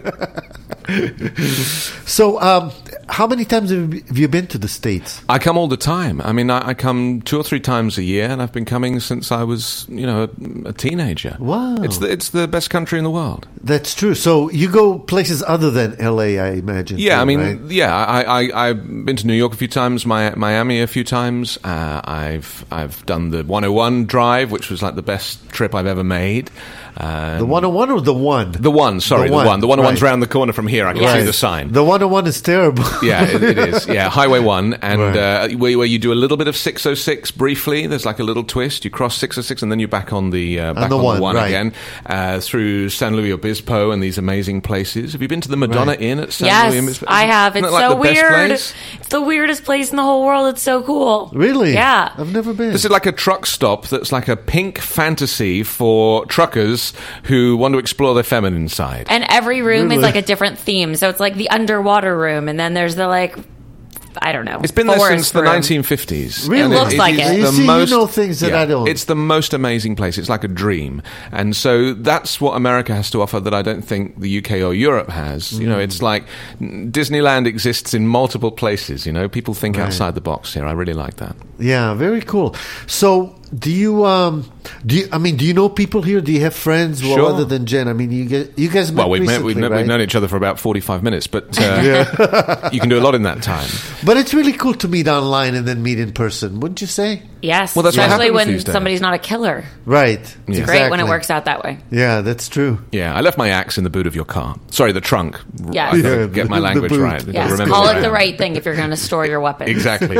[SPEAKER 3] So, how many times have you been to the States?
[SPEAKER 5] I come all the time. I mean, I come 2 or 3 times a year, and I've been coming since I was, a teenager.
[SPEAKER 3] Wow.
[SPEAKER 5] It's the best country in the world.
[SPEAKER 3] That's true. So you go places other than L.A., I imagine.
[SPEAKER 5] Yeah,
[SPEAKER 3] too,
[SPEAKER 5] I mean,
[SPEAKER 3] right?
[SPEAKER 5] I've been to New York a few times, Miami a few times. I've done the 101 drive, which was like the best trip I've ever made.
[SPEAKER 3] The 101 or the one?
[SPEAKER 5] The one, sorry, the one. The 101's
[SPEAKER 3] right.
[SPEAKER 5] round the corner from here. I can
[SPEAKER 4] Yes.
[SPEAKER 5] see the sign.
[SPEAKER 3] The 101 is terrible.
[SPEAKER 5] Yeah, it is. Yeah, Highway 1. And
[SPEAKER 3] Right.
[SPEAKER 5] where you do a little bit of 606 briefly. There's like a little twist. You cross 606 and then you're back on the one
[SPEAKER 3] right.
[SPEAKER 5] again. Through San Luis Obispo and these amazing places. Have you been to the Madonna
[SPEAKER 3] Right.
[SPEAKER 5] Inn at San Luis
[SPEAKER 4] Yes,
[SPEAKER 5] Obispo?
[SPEAKER 4] I have.
[SPEAKER 5] Isn't
[SPEAKER 4] It's
[SPEAKER 5] that like
[SPEAKER 4] so
[SPEAKER 5] the best
[SPEAKER 4] weird.
[SPEAKER 5] place?
[SPEAKER 4] It's the weirdest place in the whole world. It's so cool.
[SPEAKER 3] Really?
[SPEAKER 4] Yeah.
[SPEAKER 3] I've never been.
[SPEAKER 5] This is like a truck stop that's like a pink fantasy for truckers who want to explore their feminine side.
[SPEAKER 4] And every room
[SPEAKER 3] Really?
[SPEAKER 4] is like a different theme. So it's like the underwater room, and then there's the I don't know.
[SPEAKER 5] It's been there
[SPEAKER 4] forest
[SPEAKER 5] since the
[SPEAKER 4] room.
[SPEAKER 5] 1950s.
[SPEAKER 3] Really?
[SPEAKER 5] And
[SPEAKER 4] It looks like
[SPEAKER 5] is
[SPEAKER 4] it.
[SPEAKER 3] You
[SPEAKER 5] the
[SPEAKER 3] see, you
[SPEAKER 5] most-
[SPEAKER 3] know things that I don't.
[SPEAKER 5] It's the most amazing place. It's like a dream. And so that's what America has to offer that I don't think the UK or Europe has. You know, it's like Disneyland exists in multiple places. People think outside the box here. I really like that.
[SPEAKER 3] Yeah, very cool. So, do you Do you know people here? Do you have friends
[SPEAKER 5] Sure.
[SPEAKER 3] other than Jen? I mean, you guys met
[SPEAKER 5] Well, we've
[SPEAKER 3] recently, right?
[SPEAKER 5] known each other for about 45 minutes, but you can do a lot in that time.
[SPEAKER 3] But it's really cool to meet online and then meet in person, wouldn't you say?
[SPEAKER 4] Yes,
[SPEAKER 5] Well, that's what
[SPEAKER 4] especially
[SPEAKER 5] happens
[SPEAKER 4] when
[SPEAKER 5] these days.
[SPEAKER 4] somebody's not a killer.
[SPEAKER 3] Right.
[SPEAKER 4] It's great when it works out that way.
[SPEAKER 3] Yeah, that's true.
[SPEAKER 5] Yeah, I left my axe in the boot of your car. Sorry, the trunk.
[SPEAKER 4] Yes.
[SPEAKER 5] I gotta
[SPEAKER 3] Yeah,
[SPEAKER 5] get my
[SPEAKER 3] the
[SPEAKER 5] language
[SPEAKER 3] boot.
[SPEAKER 5] right. I gotta
[SPEAKER 4] Yes,
[SPEAKER 5] remember
[SPEAKER 4] call
[SPEAKER 5] what
[SPEAKER 4] it
[SPEAKER 5] I
[SPEAKER 4] the
[SPEAKER 5] am.
[SPEAKER 4] right thing if you're going to store your weapons.
[SPEAKER 5] Exactly.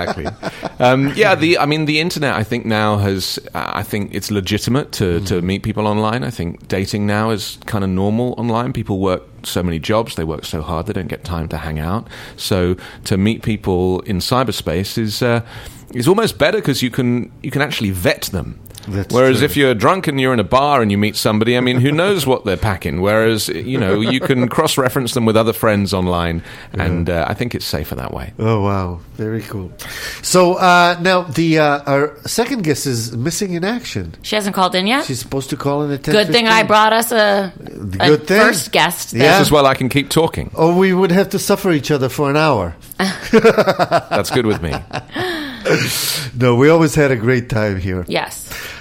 [SPEAKER 5] The internet, I think now has. I think it's legitimate to meet people online. I think dating now is kind of normal online. People work so many jobs, they work so hard, they don't get time to hang out. So to meet people in cyberspace is almost better because you can actually vet them.
[SPEAKER 3] That's
[SPEAKER 5] Whereas
[SPEAKER 3] true.
[SPEAKER 5] if you're drunk and you're in a bar and you meet somebody, I mean, who knows what they're packing? Whereas, you can cross-reference them with other friends online, and I think it's safer that way.
[SPEAKER 3] Oh, wow. Very cool. So now our second guest is missing in action.
[SPEAKER 4] She hasn't called in yet?
[SPEAKER 3] She's supposed to call in at 10:15.
[SPEAKER 4] Good thing I brought us a
[SPEAKER 3] Good thing.
[SPEAKER 4] first guest.
[SPEAKER 3] Yeah.
[SPEAKER 4] Then.
[SPEAKER 5] Just as well I can keep talking.
[SPEAKER 3] Or we would have to suffer each other for an hour.
[SPEAKER 5] That's good with me.
[SPEAKER 3] No, we always had a great time here.
[SPEAKER 4] Yes.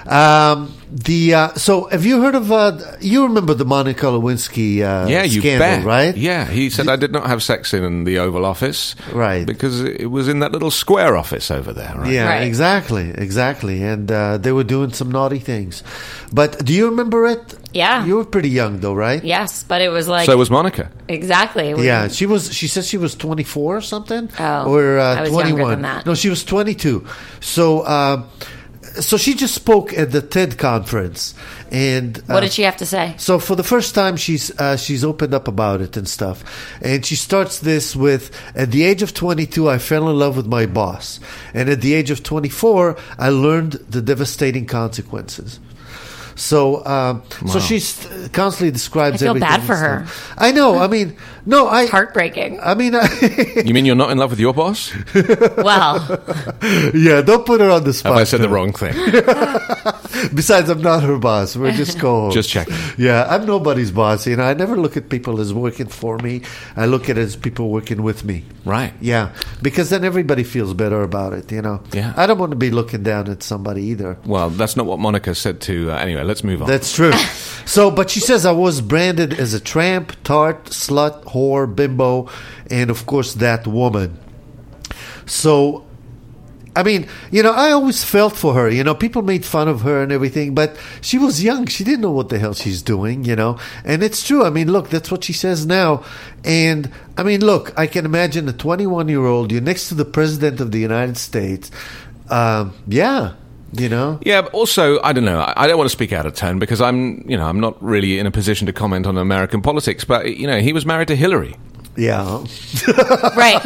[SPEAKER 3] So have you heard of you remember the Monica Lewinsky
[SPEAKER 5] Yeah, you
[SPEAKER 3] scandal,
[SPEAKER 5] bet.
[SPEAKER 3] right?
[SPEAKER 5] Yeah, he said I did not have sex in the Oval Office.
[SPEAKER 3] Right.
[SPEAKER 5] Because it was in that little square office over there, right?
[SPEAKER 3] Yeah,
[SPEAKER 4] Right.
[SPEAKER 3] exactly. And they were doing some naughty things. But do you remember it?
[SPEAKER 4] Yeah.
[SPEAKER 3] You were pretty young though, right?
[SPEAKER 4] Yes, but it was like
[SPEAKER 5] So was Monica.
[SPEAKER 4] exactly. It was-
[SPEAKER 3] Yeah, she said she was 24 or something.
[SPEAKER 4] Oh,
[SPEAKER 3] or
[SPEAKER 4] I was
[SPEAKER 3] 21.
[SPEAKER 4] younger than that.
[SPEAKER 3] No, she was 22. So she just spoke at the TED conference, and
[SPEAKER 4] What did she have to say?
[SPEAKER 3] So for the first time, she's opened up about it and stuff, and she starts this with, "At the age of 22, I fell in love with my boss, and at the age of 24, I learned the devastating consequences." So, so she's constantly describes.
[SPEAKER 4] I feel
[SPEAKER 3] everything
[SPEAKER 4] bad
[SPEAKER 3] and
[SPEAKER 4] for her.
[SPEAKER 3] stuff. I know. I mean, no,
[SPEAKER 4] Heartbreaking.
[SPEAKER 3] I mean,
[SPEAKER 5] You mean you're not in love with your boss?
[SPEAKER 4] Well,
[SPEAKER 3] yeah. Don't put her on the spot.
[SPEAKER 5] Have I said the
[SPEAKER 3] though.
[SPEAKER 5] wrong thing?
[SPEAKER 3] Besides, I'm not her boss. We're just co-hosts.
[SPEAKER 5] Just checking.
[SPEAKER 3] Yeah, I'm nobody's boss. I never look at people as working for me. I look at it as people working with me.
[SPEAKER 5] Right.
[SPEAKER 3] Yeah, because then everybody feels better about it.
[SPEAKER 5] Yeah.
[SPEAKER 3] I don't want to be looking down at somebody either.
[SPEAKER 5] Well, that's not what Monica said to... anyway, let's move on.
[SPEAKER 3] That's true. So, but she says I was branded as a tramp, tart, slut, whore, bimbo, and of course that woman. So, I mean, I always felt for her. People made fun of her and everything, but she was young. She didn't know what the hell she's doing, And it's true. I mean, look, that's what she says now. And, I mean, look, I can imagine a 21-year-old, you're next to the President of the United States. Yeah.
[SPEAKER 5] Yeah, but also, I don't know. I don't want to speak out of turn because I'm not really in a position to comment on American politics. But he was married to Hillary.
[SPEAKER 3] Yeah.
[SPEAKER 4] right.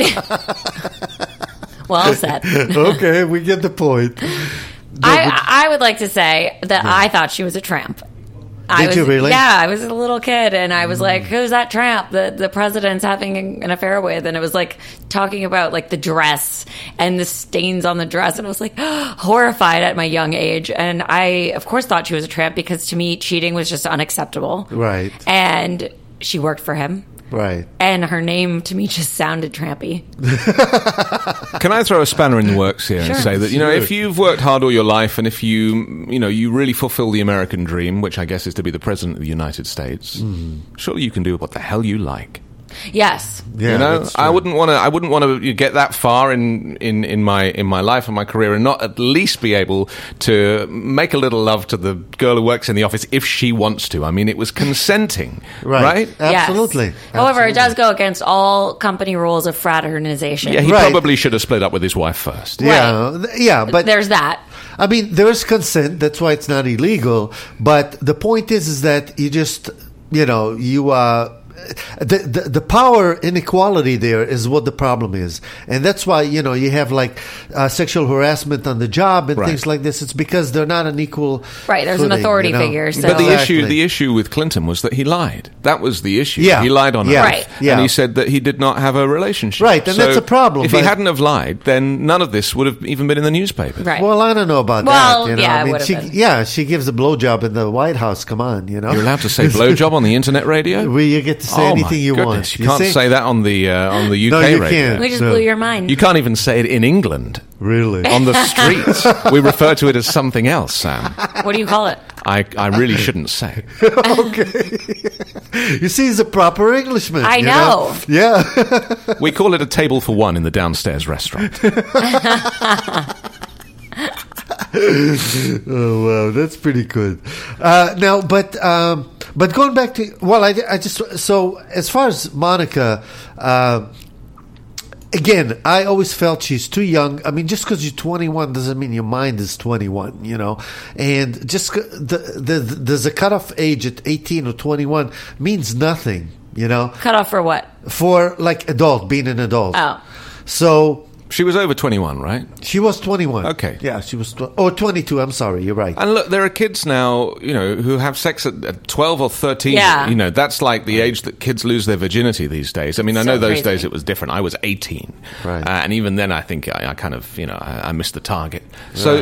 [SPEAKER 4] Well said.
[SPEAKER 3] Okay, we get the point.
[SPEAKER 4] I would like to say that I thought she was a tramp.
[SPEAKER 3] Did you really?
[SPEAKER 4] Yeah, I was a little kid, and I was like, "Who's that tramp that the president's having an affair with?" And it was like talking about like the dress and the stains on the dress, and I was like horrified at my young age. And I, of course, thought she was a tramp because to me, cheating was just unacceptable.
[SPEAKER 3] Right.
[SPEAKER 4] And she worked for him.
[SPEAKER 3] Right.
[SPEAKER 4] And her name to me just sounded trampy.
[SPEAKER 5] Can I throw a spanner in the works here
[SPEAKER 4] Sure.
[SPEAKER 5] and say that, if you've worked hard all your life and if you really fulfill the American dream, which I guess is to be the President of the United States, surely you can do what the hell you like.
[SPEAKER 4] Yes.
[SPEAKER 3] Yeah, that's true.
[SPEAKER 5] I wouldn't want to get that far in my life and my career and not at least be able to make a little love to the girl who works in the office if she wants to. I mean, it was consenting, right?
[SPEAKER 3] Absolutely.
[SPEAKER 4] Yes. However, it does go against all company rules of fraternization.
[SPEAKER 5] Yeah, he
[SPEAKER 3] Right.
[SPEAKER 5] probably should have split up with his wife first.
[SPEAKER 3] Yeah, but
[SPEAKER 4] There's that.
[SPEAKER 3] I mean, there is consent. That's why it's not illegal. But the point is that you just, the power inequality there is what the problem is, and that's why you have like sexual harassment on the job and
[SPEAKER 5] Right.
[SPEAKER 3] things like this. It's because they're not an equal
[SPEAKER 4] Right, there's an
[SPEAKER 3] footing,
[SPEAKER 4] authority figure, so-
[SPEAKER 5] But the
[SPEAKER 3] Exactly.
[SPEAKER 5] issue with Clinton was that he lied. That was the issue.
[SPEAKER 3] Yeah.
[SPEAKER 5] He lied on
[SPEAKER 3] Yeah.
[SPEAKER 5] oath.
[SPEAKER 4] Right.
[SPEAKER 3] Yeah.
[SPEAKER 5] And he said that he did not have a relationship.
[SPEAKER 3] Right, and
[SPEAKER 5] So
[SPEAKER 3] that's a problem,
[SPEAKER 5] If he
[SPEAKER 3] but-
[SPEAKER 5] hadn't have lied, then none of this would have even been in the newspaper.
[SPEAKER 4] Right.
[SPEAKER 3] Well, I don't know about
[SPEAKER 4] Well,
[SPEAKER 3] that.
[SPEAKER 4] yeah,
[SPEAKER 3] I
[SPEAKER 4] it
[SPEAKER 3] mean,
[SPEAKER 4] would've been.
[SPEAKER 3] she gives a blowjob in the White House. Come on,
[SPEAKER 5] You're allowed to say blowjob on the internet radio?
[SPEAKER 3] You get to say anything you want.
[SPEAKER 5] You can't say that on the UK
[SPEAKER 3] No, you
[SPEAKER 5] radio.
[SPEAKER 3] can't.
[SPEAKER 4] We just
[SPEAKER 3] No.
[SPEAKER 4] blew your mind.
[SPEAKER 5] You can't even say it in England.
[SPEAKER 3] Really?
[SPEAKER 5] On the streets, we refer to it as something else, Sam.
[SPEAKER 4] What do you call it?
[SPEAKER 5] I really shouldn't say.
[SPEAKER 3] Okay. You see, he's a proper Englishman.
[SPEAKER 4] I
[SPEAKER 3] you
[SPEAKER 4] know.
[SPEAKER 3] Yeah.
[SPEAKER 5] We call it a table for one in the downstairs restaurant.
[SPEAKER 3] Oh wow, that's pretty good. Now, but going back to I just so as far as Monica. Again, I always felt she's too young. I mean, just because you're 21 doesn't mean your mind is 21, you know. And just there's a cutoff age at 18 or 21 means nothing, you know.
[SPEAKER 4] Cut off for what?
[SPEAKER 3] For like being an adult.
[SPEAKER 4] Oh.
[SPEAKER 3] So
[SPEAKER 5] She was over 21, right?
[SPEAKER 3] she was 21.
[SPEAKER 5] Okay.
[SPEAKER 3] Yeah, she was 22. I'm sorry, you're right.
[SPEAKER 5] And look, there are kids now, you know, who have sex at 12 or 13.
[SPEAKER 4] Yeah.
[SPEAKER 5] You know, that's like the age that kids lose their virginity these days. I mean, I
[SPEAKER 4] So
[SPEAKER 5] know those
[SPEAKER 4] crazy.
[SPEAKER 5] days it was different. I was 18.
[SPEAKER 3] Right.
[SPEAKER 5] And even then, I think I kind of, you know, I missed the target. So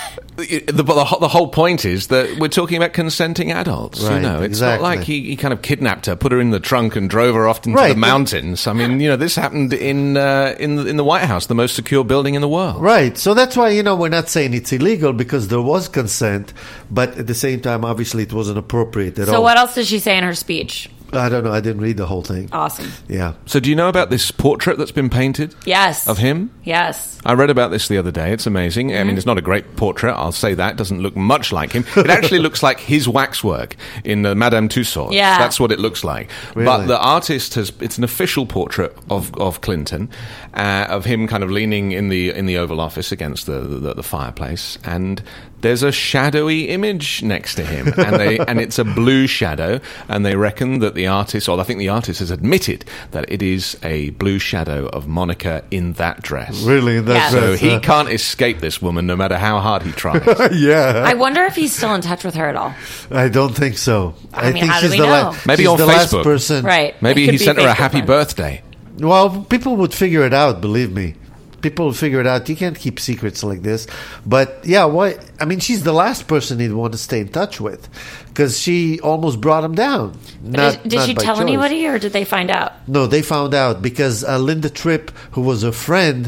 [SPEAKER 5] the whole point is that we're talking about consenting adults.
[SPEAKER 3] Right,
[SPEAKER 5] You know, it's
[SPEAKER 3] exactly.
[SPEAKER 5] not like he kind of kidnapped her, put her in the trunk and drove her off into
[SPEAKER 3] Right.
[SPEAKER 5] the mountains. I mean, you know, this happened in the White House, the most secure building in the world.
[SPEAKER 3] Right. So that's why, you know, we're not saying it's illegal because there was consent, but at the same time, obviously, it wasn't appropriate at all.
[SPEAKER 4] So what else did she say in her speech?
[SPEAKER 3] I don't know. I didn't read the whole thing.
[SPEAKER 4] Awesome.
[SPEAKER 3] Yeah.
[SPEAKER 5] So do you know about this portrait that's been painted?
[SPEAKER 4] Yes.
[SPEAKER 5] Of him?
[SPEAKER 4] Yes.
[SPEAKER 5] I read about this the other day. It's amazing. I
[SPEAKER 4] Mm-hmm.
[SPEAKER 5] mean, it's not a great portrait. I'll say that. It doesn't look much like him. It actually looks like his waxwork in Madame Tussauds.
[SPEAKER 4] Yeah.
[SPEAKER 5] That's what it looks like.
[SPEAKER 3] Really?
[SPEAKER 5] But the artist it's an official portrait of Clinton, of him kind of leaning in the Oval Office against the fireplace. And there's a shadowy image next to him. And it's a blue shadow. And they reckon that the artist, or I think the artist has admitted that it is a blue shadow of Monica in that dress.
[SPEAKER 3] Really? That's
[SPEAKER 4] Yeah.
[SPEAKER 5] So he can't escape this woman no matter how hard he tries.
[SPEAKER 3] Yeah.
[SPEAKER 4] I wonder if he's still in touch with her at all.
[SPEAKER 3] I don't think so.
[SPEAKER 4] I mean,
[SPEAKER 3] think
[SPEAKER 4] how do
[SPEAKER 3] she's
[SPEAKER 4] we
[SPEAKER 3] the
[SPEAKER 4] know?
[SPEAKER 5] Maybe
[SPEAKER 3] she's
[SPEAKER 5] on
[SPEAKER 3] the last
[SPEAKER 5] Facebook.
[SPEAKER 3] person.
[SPEAKER 4] Right.
[SPEAKER 5] Maybe
[SPEAKER 4] It could
[SPEAKER 5] he
[SPEAKER 4] be
[SPEAKER 5] sent her a
[SPEAKER 4] Facebook
[SPEAKER 5] happy
[SPEAKER 4] friends.
[SPEAKER 5] birthday.
[SPEAKER 3] Well, people would figure it out, believe me. People would figure it out. You can't keep secrets like this. But yeah, I mean, she's the last person he'd want to stay in touch with because she almost brought him down.
[SPEAKER 4] Did she tell anybody, or did they find out?
[SPEAKER 3] No, they found out because Linda Tripp, who was her friend,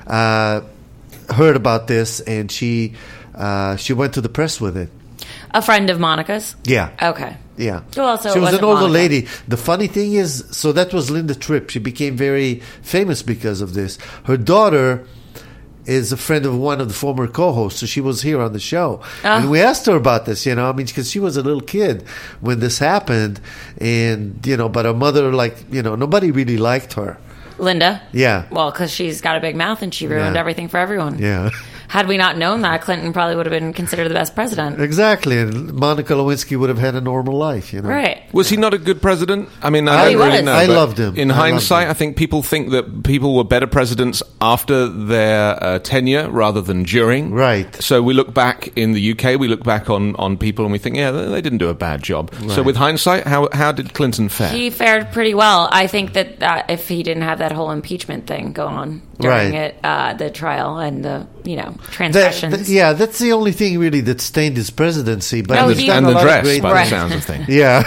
[SPEAKER 3] heard about this and she went to the press with it.
[SPEAKER 4] A friend of Monica's?
[SPEAKER 3] Yeah.
[SPEAKER 4] Okay.
[SPEAKER 3] Yeah.
[SPEAKER 4] Well, so
[SPEAKER 3] she
[SPEAKER 4] it
[SPEAKER 3] was an
[SPEAKER 4] wasn't
[SPEAKER 3] older
[SPEAKER 4] Monica.
[SPEAKER 3] lady. The funny thing is, so that was Linda Tripp. She became very famous because of this. Her daughter is a friend of one of the former co-hosts, so she was here on the show. And we asked her about this, you know, I mean, because she was a little kid when this happened. And, you know, but her mother, like, you know, nobody really liked her.
[SPEAKER 4] Linda?
[SPEAKER 3] Yeah.
[SPEAKER 4] Well, because she's got a big mouth and she ruined
[SPEAKER 3] Yeah.
[SPEAKER 4] everything for everyone.
[SPEAKER 3] Yeah.
[SPEAKER 4] Had we not known that, Clinton probably would have been considered the best president.
[SPEAKER 3] Exactly. And Monica Lewinsky would have had a normal life, you know.
[SPEAKER 4] Right.
[SPEAKER 5] Was he not a good president? I mean,
[SPEAKER 3] I
[SPEAKER 5] I don't really
[SPEAKER 4] was.
[SPEAKER 5] know.
[SPEAKER 3] I
[SPEAKER 5] but
[SPEAKER 3] loved him.
[SPEAKER 5] In
[SPEAKER 3] I loved
[SPEAKER 5] hindsight,
[SPEAKER 3] him.
[SPEAKER 5] I think people think that people were better presidents after their tenure rather than during.
[SPEAKER 3] Right.
[SPEAKER 5] So we look back in the UK, we look back on people and we think, yeah, they didn't do a bad job. So with hindsight, how did Clinton fare?
[SPEAKER 4] He fared pretty well. I think that if he didn't have that whole impeachment thing going on during
[SPEAKER 3] Right.
[SPEAKER 4] the trial and the, transgressions.
[SPEAKER 3] That's the only thing really that stained his presidency. But
[SPEAKER 4] No,
[SPEAKER 3] he's
[SPEAKER 4] he-
[SPEAKER 3] done
[SPEAKER 5] and
[SPEAKER 3] a
[SPEAKER 5] the
[SPEAKER 3] lot of
[SPEAKER 5] dress,
[SPEAKER 3] great
[SPEAKER 5] by
[SPEAKER 4] Right.
[SPEAKER 5] the sounds of things.
[SPEAKER 3] Yeah,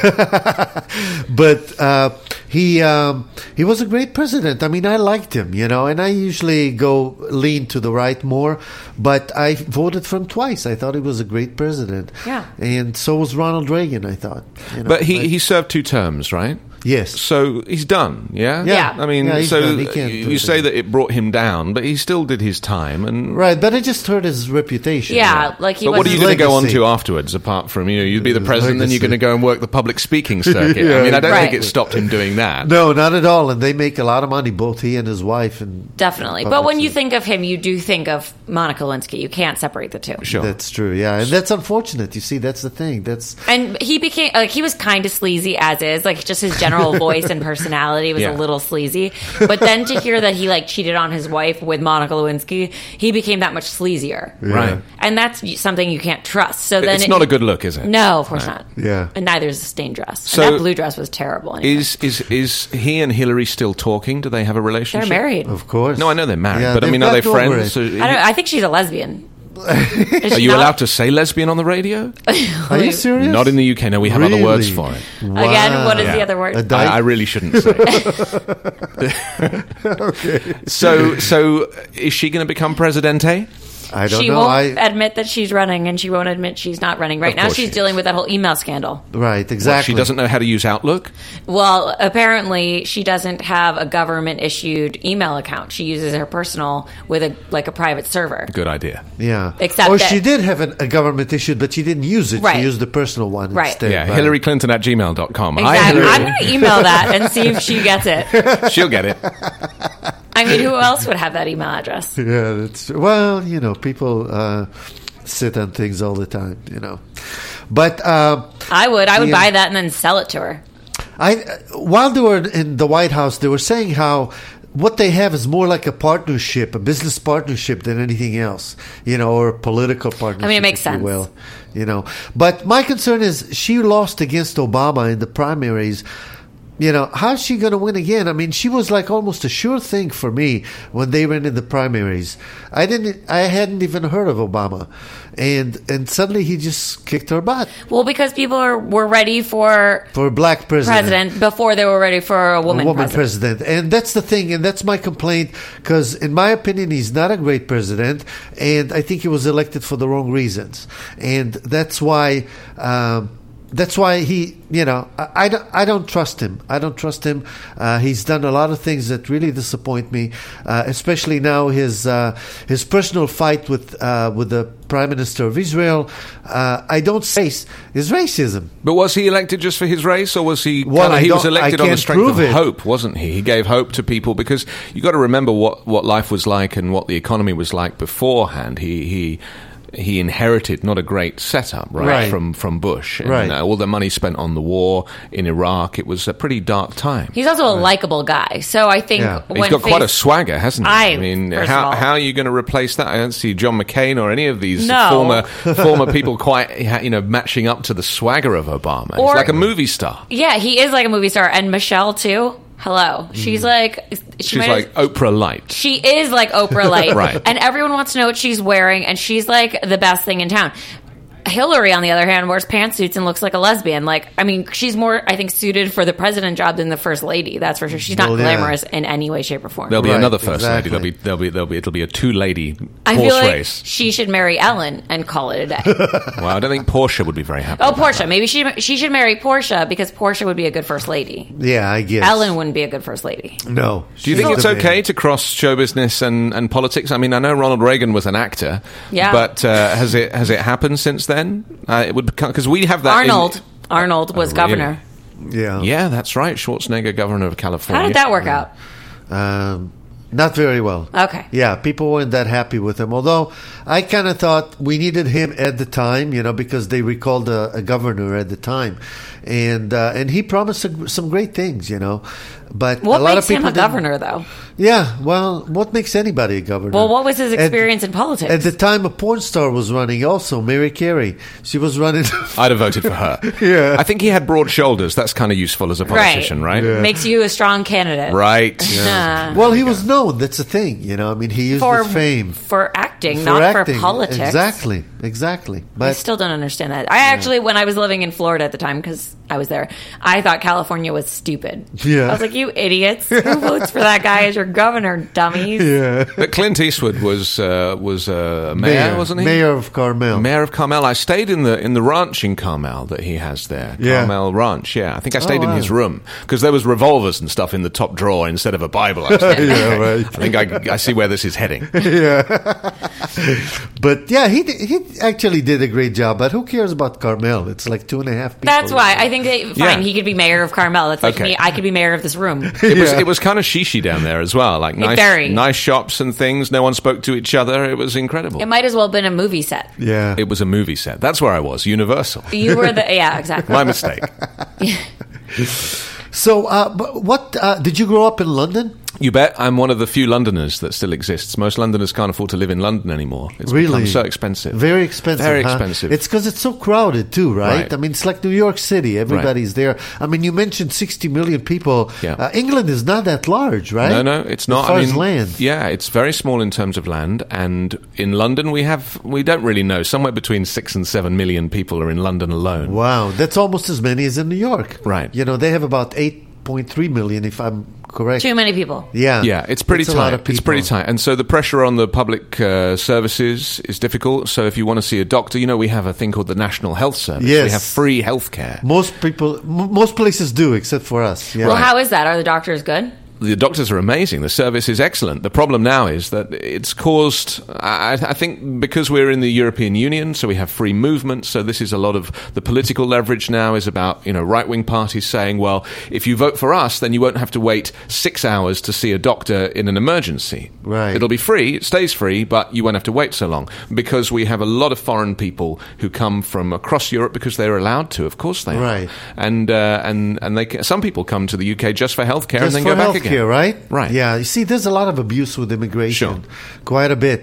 [SPEAKER 3] but he was a great president. I mean, I liked him, and I usually lean to the right more, but I voted for him twice. I thought he was a great president.
[SPEAKER 4] Yeah.
[SPEAKER 3] And so was Ronald Reagan, I thought.
[SPEAKER 5] But he served 2 terms, right?
[SPEAKER 3] Yes.
[SPEAKER 5] So he's done, yeah?
[SPEAKER 3] Yeah.
[SPEAKER 5] I mean,
[SPEAKER 3] Yeah, he's
[SPEAKER 5] so
[SPEAKER 3] done. He can't do
[SPEAKER 5] you
[SPEAKER 3] it
[SPEAKER 5] say
[SPEAKER 3] again.
[SPEAKER 5] that it brought him down, but he still did his time. And
[SPEAKER 3] Right, but it just hurt his reputation.
[SPEAKER 4] Yeah, like he
[SPEAKER 5] But what are you
[SPEAKER 4] wasn't-
[SPEAKER 5] going to go on
[SPEAKER 3] Legacy.
[SPEAKER 5] to afterwards, apart from, you'd be the president, then you're
[SPEAKER 3] Legacy.
[SPEAKER 5] going to go and work the public speaking circuit?
[SPEAKER 3] Yeah,
[SPEAKER 5] I mean, I don't think
[SPEAKER 4] Right.
[SPEAKER 5] it stopped him doing that.
[SPEAKER 3] No, not at all. And they make a lot of money, both he and his wife. And
[SPEAKER 4] Definitely. But when you think of him, you do think of Monica Lewinsky. You can't separate the two.
[SPEAKER 5] Sure.
[SPEAKER 3] That's true, yeah. And that's unfortunate. You see, that's the thing.
[SPEAKER 4] And he became, he was kind of sleazy as is. Like, just his general voice and personality was
[SPEAKER 5] Yeah.
[SPEAKER 4] a little sleazy. But then to hear that he, cheated on his wife with Monica Lewinsky, he became that much sleazier.
[SPEAKER 5] Right.
[SPEAKER 4] And that's something you can't trust. So then
[SPEAKER 5] It's not a good look, is it?
[SPEAKER 4] No, of course not.
[SPEAKER 3] Yeah.
[SPEAKER 4] And neither is the stained dress.
[SPEAKER 5] So-
[SPEAKER 4] And that blue dress was terrible. Anyway.
[SPEAKER 5] Is he and Hillary still talking? Do they have a
[SPEAKER 4] They're
[SPEAKER 5] relationship?
[SPEAKER 4] married.
[SPEAKER 3] Of course.
[SPEAKER 5] No, I know they're married,
[SPEAKER 3] Yeah,
[SPEAKER 5] but I
[SPEAKER 3] they've
[SPEAKER 5] mean, are they
[SPEAKER 3] gotten over
[SPEAKER 5] friends?
[SPEAKER 3] it.
[SPEAKER 5] So-
[SPEAKER 4] I think she's a lesbian. Is
[SPEAKER 5] Are
[SPEAKER 4] she
[SPEAKER 5] you
[SPEAKER 4] not?
[SPEAKER 5] allowed to say lesbian on the radio?
[SPEAKER 3] Are you serious?
[SPEAKER 5] Not in the UK. No, we have other words for it.
[SPEAKER 4] Again, what is the other word?
[SPEAKER 3] A dyke?
[SPEAKER 5] I really shouldn't say it.
[SPEAKER 3] Okay.
[SPEAKER 5] So is she going to become Presidente?
[SPEAKER 3] I don't
[SPEAKER 4] She
[SPEAKER 3] know.
[SPEAKER 4] won't admit that she's running, and she won't admit she's not running. Right
[SPEAKER 5] Of
[SPEAKER 4] now,
[SPEAKER 5] course
[SPEAKER 4] she's
[SPEAKER 5] she
[SPEAKER 4] dealing with that whole email scandal.
[SPEAKER 3] Right, exactly.
[SPEAKER 5] She doesn't know how to use Outlook?
[SPEAKER 4] Well, apparently, she doesn't have a government-issued email account. She uses her personal with a private server.
[SPEAKER 5] Good idea.
[SPEAKER 3] Yeah.
[SPEAKER 4] Except
[SPEAKER 3] or
[SPEAKER 4] that-
[SPEAKER 3] she did have a government issue, but she didn't use it.
[SPEAKER 4] Right.
[SPEAKER 3] She used the personal one
[SPEAKER 4] Right.
[SPEAKER 3] instead.
[SPEAKER 5] Yeah,
[SPEAKER 3] Right.
[SPEAKER 5] HillaryClinton@gmail.com. Hi,
[SPEAKER 4] Exactly.
[SPEAKER 5] Hillary.
[SPEAKER 4] I'm going to email that and see if she gets it.
[SPEAKER 5] She'll get it.
[SPEAKER 4] I mean, who else would have that email address?
[SPEAKER 3] Yeah, that's true. Well, people sit on things all the time, But
[SPEAKER 4] I would
[SPEAKER 3] Yeah.
[SPEAKER 4] buy that and then sell it to her.
[SPEAKER 3] while they were in the White House, they were saying how what they have is more like a partnership, a business partnership than anything else, or a political partnership.
[SPEAKER 4] I mean, it makes
[SPEAKER 3] if you
[SPEAKER 4] sense.
[SPEAKER 3] will, But my concern is she lost against Obama in the primaries. How's she going to win again? I mean, she was like almost a sure thing for me when they went in the primaries. I hadn't even heard of Obama, and suddenly he just kicked her butt
[SPEAKER 4] Well, because people were ready for
[SPEAKER 3] a black president.
[SPEAKER 4] before they were ready for a woman,
[SPEAKER 3] president. And that's the thing, and that's my complaint, because in my opinion, he's not a great president, and I think he was elected for the wrong reasons. And that's why he, I don't trust him. I don't trust him. He's done a lot of things that really disappoint me, especially now his personal fight with the Prime Minister of Israel. I don't say is racism.
[SPEAKER 5] But was he elected just for his race, or was he?
[SPEAKER 3] Well,
[SPEAKER 5] he was
[SPEAKER 3] I
[SPEAKER 5] elected on the
[SPEAKER 3] can't
[SPEAKER 5] strength of
[SPEAKER 3] prove it.
[SPEAKER 5] hope, wasn't he? He gave hope to people, because you got to remember what life was like and what the economy was like beforehand. He inherited not a great setup,
[SPEAKER 3] Right.
[SPEAKER 5] from Bush. And,
[SPEAKER 3] Right.
[SPEAKER 5] all the money spent on the war in Iraq. It was a pretty dark time.
[SPEAKER 4] He's also a likable guy, so I think
[SPEAKER 3] Yeah.
[SPEAKER 5] He's got quite a swagger, hasn't he?
[SPEAKER 4] I
[SPEAKER 5] mean,
[SPEAKER 4] first of all-
[SPEAKER 5] how are you going to replace that? I don't see John McCain or any of these
[SPEAKER 4] No.
[SPEAKER 5] former people quite matching up to the swagger of Obama. He's
[SPEAKER 4] Or-
[SPEAKER 5] like a movie star.
[SPEAKER 4] Yeah, he is like a movie star, and Michelle too. Hello, she's like
[SPEAKER 5] She's like Oprah Light.
[SPEAKER 4] She is like Oprah Light,
[SPEAKER 5] Right.
[SPEAKER 4] And everyone wants to know what she's wearing, and she's like the best thing in town. Hillary, on the other hand, wears pantsuits and looks like a lesbian. She's more, I think, suited for the president job than the first lady. That's for sure. She's not
[SPEAKER 3] Well, yeah.
[SPEAKER 4] glamorous in any way, shape, or form.
[SPEAKER 5] There'll be
[SPEAKER 3] Right,
[SPEAKER 5] another first
[SPEAKER 3] exactly.
[SPEAKER 5] lady. It'll be a two-lady
[SPEAKER 4] I
[SPEAKER 5] horse
[SPEAKER 4] feel like
[SPEAKER 5] race.
[SPEAKER 4] she should marry Ellen and call it a day.
[SPEAKER 5] Well, I don't think Portia would be very happy.
[SPEAKER 4] Oh,
[SPEAKER 5] about
[SPEAKER 4] Portia.
[SPEAKER 5] that.
[SPEAKER 4] Maybe she should marry Portia, because Portia would be a good first lady.
[SPEAKER 3] Yeah, I guess.
[SPEAKER 4] Ellen wouldn't be a good first lady.
[SPEAKER 3] No.
[SPEAKER 5] Do you think it's okay to cross show business and politics? I mean, I know Ronald Reagan was an actor,
[SPEAKER 4] Yeah.
[SPEAKER 5] but has it happened since then? It would become, because we have that.
[SPEAKER 4] Arnold was
[SPEAKER 5] Oh,
[SPEAKER 4] governor.
[SPEAKER 3] Yeah.
[SPEAKER 5] Yeah, that's right. Schwarzenegger, governor of California.
[SPEAKER 4] How did that work out?
[SPEAKER 3] Not very well.
[SPEAKER 4] Okay.
[SPEAKER 3] Yeah, people weren't that happy with him. Although I kind of thought we needed him at the time, because they recalled a governor at the time, and he promised some great things, But
[SPEAKER 4] What
[SPEAKER 3] a lot
[SPEAKER 4] makes
[SPEAKER 3] of people
[SPEAKER 4] him a
[SPEAKER 3] didn't-
[SPEAKER 4] governor, though?
[SPEAKER 3] Yeah, well, what makes anybody a governor?
[SPEAKER 4] Well, what was his
[SPEAKER 3] At-
[SPEAKER 4] experience in politics?
[SPEAKER 3] At the time, a porn star was running. Also, Mary Carey. She was running.
[SPEAKER 5] I'd have voted for her.
[SPEAKER 3] Yeah.
[SPEAKER 5] I think he had broad shoulders. That's kind of useful as a politician, right?
[SPEAKER 4] Makes you a strong candidate.
[SPEAKER 5] Right.
[SPEAKER 3] Well, he was known. That's the thing, I mean, he used
[SPEAKER 4] For
[SPEAKER 3] his fame
[SPEAKER 4] For acting,
[SPEAKER 3] for
[SPEAKER 4] not
[SPEAKER 3] acting.
[SPEAKER 4] for politics.
[SPEAKER 3] Exactly.
[SPEAKER 4] I
[SPEAKER 3] But
[SPEAKER 4] still don't understand that. I actually, when I was living in Florida at the time, because I was there, I thought California was stupid.
[SPEAKER 3] Yeah.
[SPEAKER 4] I was like, you idiots. Who votes for that guy as your governor, dummies?
[SPEAKER 3] yeah,
[SPEAKER 5] But Clint Eastwood was mayor, wasn't he?
[SPEAKER 3] Mayor of Carmel.
[SPEAKER 5] Mayor of Carmel. I stayed in the ranch in Carmel that he has there.
[SPEAKER 3] Yeah.
[SPEAKER 5] Carmel Ranch. Yeah, I think I stayed in
[SPEAKER 3] wow.
[SPEAKER 5] his room because there was revolvers and stuff in the top drawer instead of a Bible. I was thinking.
[SPEAKER 3] Yeah, right.
[SPEAKER 5] I think I see where this is heading.
[SPEAKER 3] But yeah, he actually did a great job. But who cares about Carmel? It's like 2.5 people.
[SPEAKER 4] That's why I think that, fine,
[SPEAKER 5] Yeah.
[SPEAKER 4] he could be mayor of Carmel. That's like
[SPEAKER 5] Okay.
[SPEAKER 4] me. I could be mayor of this room.
[SPEAKER 5] It was kind of shishi down there as well. Like
[SPEAKER 4] Very.
[SPEAKER 5] nice shops and things. No one spoke to each other. It was incredible.
[SPEAKER 4] It might as well have been a movie set.
[SPEAKER 3] Yeah.
[SPEAKER 5] It was a movie set. That's where I was. Universal.
[SPEAKER 4] You were yeah, exactly.
[SPEAKER 5] My mistake.
[SPEAKER 3] So, but what did you grow up in London?
[SPEAKER 5] You bet. I'm one of the few Londoners that still exists. Most Londoners can't afford to live in London anymore. It's become so expensive.
[SPEAKER 3] Very expensive.
[SPEAKER 5] Very
[SPEAKER 3] huh?
[SPEAKER 5] expensive.
[SPEAKER 3] It's because it's so crowded too, right? I mean, it's like New York City. Everybody's there. I mean, you mentioned 60 million people.
[SPEAKER 5] Yeah.
[SPEAKER 3] England is not that large, right?
[SPEAKER 5] No, it's not.
[SPEAKER 3] As far as land.
[SPEAKER 5] Yeah, it's very small in terms of land. And in London, we don't really know. Somewhere between 6 and 7 million people are in London alone.
[SPEAKER 3] Wow, that's almost as many as in New York.
[SPEAKER 5] Right.
[SPEAKER 3] You know, they have about 8.3 million, if I'm correct.
[SPEAKER 4] Too many people.
[SPEAKER 5] Yeah, it's pretty
[SPEAKER 3] That's
[SPEAKER 5] tight.
[SPEAKER 3] a lot of people.
[SPEAKER 5] It's pretty tight. And so the pressure on the public services is difficult. So if you want to see a doctor, we have a thing called the National Health Service.
[SPEAKER 3] Yes.
[SPEAKER 5] We have free health care.
[SPEAKER 3] Most places do, except for us. Yeah.
[SPEAKER 4] Well, how is that? Are the doctors good?
[SPEAKER 5] The doctors are amazing. The service is excellent. The problem now is that it's caused, I think, because we're in the European Union, so we have free movement. So this is a lot of the political leverage now is about, right-wing parties saying, well, if you vote for us, then you won't have to wait 6 hours to see a doctor in an emergency.
[SPEAKER 3] Right.
[SPEAKER 5] It'll be free. It stays free, but you won't have to wait so long because we have a lot of foreign people who come from across Europe because they're allowed to. Of course they
[SPEAKER 3] Right.
[SPEAKER 5] are. And some people come to the UK just for healthcare and then go back again.
[SPEAKER 3] Right?
[SPEAKER 5] Right.
[SPEAKER 3] Yeah. You see, there's a lot of abuse with immigration.
[SPEAKER 5] Sure.
[SPEAKER 3] Quite a bit.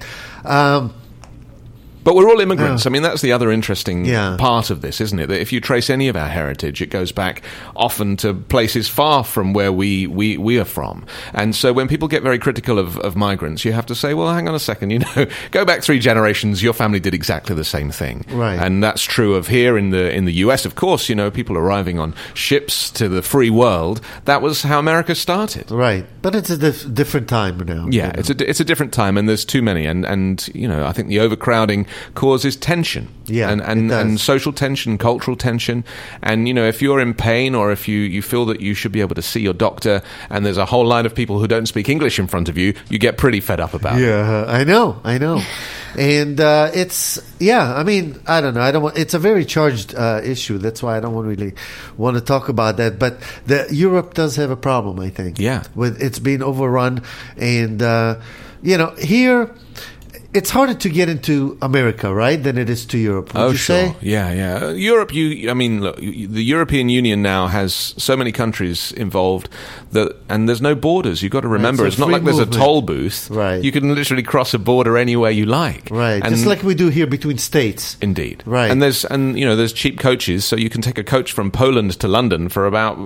[SPEAKER 5] But we're all immigrants. I mean, that's the other interesting
[SPEAKER 3] Yeah.
[SPEAKER 5] part of this, isn't it? That if you trace any of our heritage, it goes back often to places far from where we are from. And so when people get very critical of migrants, you have to say, well, hang on a second, go back 3 generations, your family did exactly the same thing.
[SPEAKER 3] Right.
[SPEAKER 5] And that's true of here in the US, of course, people arriving on ships to the free world. That was how America started.
[SPEAKER 3] Right. But it's a different time now.
[SPEAKER 5] Yeah, it's a different time, and there's too many, and I think the overcrowding causes tension,
[SPEAKER 3] Yeah, it
[SPEAKER 5] and
[SPEAKER 3] does.
[SPEAKER 5] social tension, cultural tension, and if you're in pain or if you feel that you should be able to see your doctor, and there's a whole line of people who don't speak English in front of you, you get pretty fed up about it.
[SPEAKER 3] Yeah, I know. And I mean, I don't know. It's a very charged issue. That's why I don't really want to talk about that. But Europe does have a problem, I think.
[SPEAKER 5] Yeah.
[SPEAKER 3] With it's being overrun. And, here, it's harder to get into America, right, than it is to Europe. Would you
[SPEAKER 5] sure.
[SPEAKER 3] say?
[SPEAKER 5] Yeah. Europe, look, the European Union now has so many countries involved and there's no borders. You've got to remember,
[SPEAKER 3] It's a
[SPEAKER 5] it's not
[SPEAKER 3] free
[SPEAKER 5] like there's
[SPEAKER 3] movement.
[SPEAKER 5] a toll booth.
[SPEAKER 3] Right.
[SPEAKER 5] You can literally cross a border anywhere you like.
[SPEAKER 3] Right.
[SPEAKER 5] And
[SPEAKER 3] Just like we do here between states.
[SPEAKER 5] Indeed.
[SPEAKER 3] Right.
[SPEAKER 5] And there's cheap coaches, so you can take a coach from Poland to London for about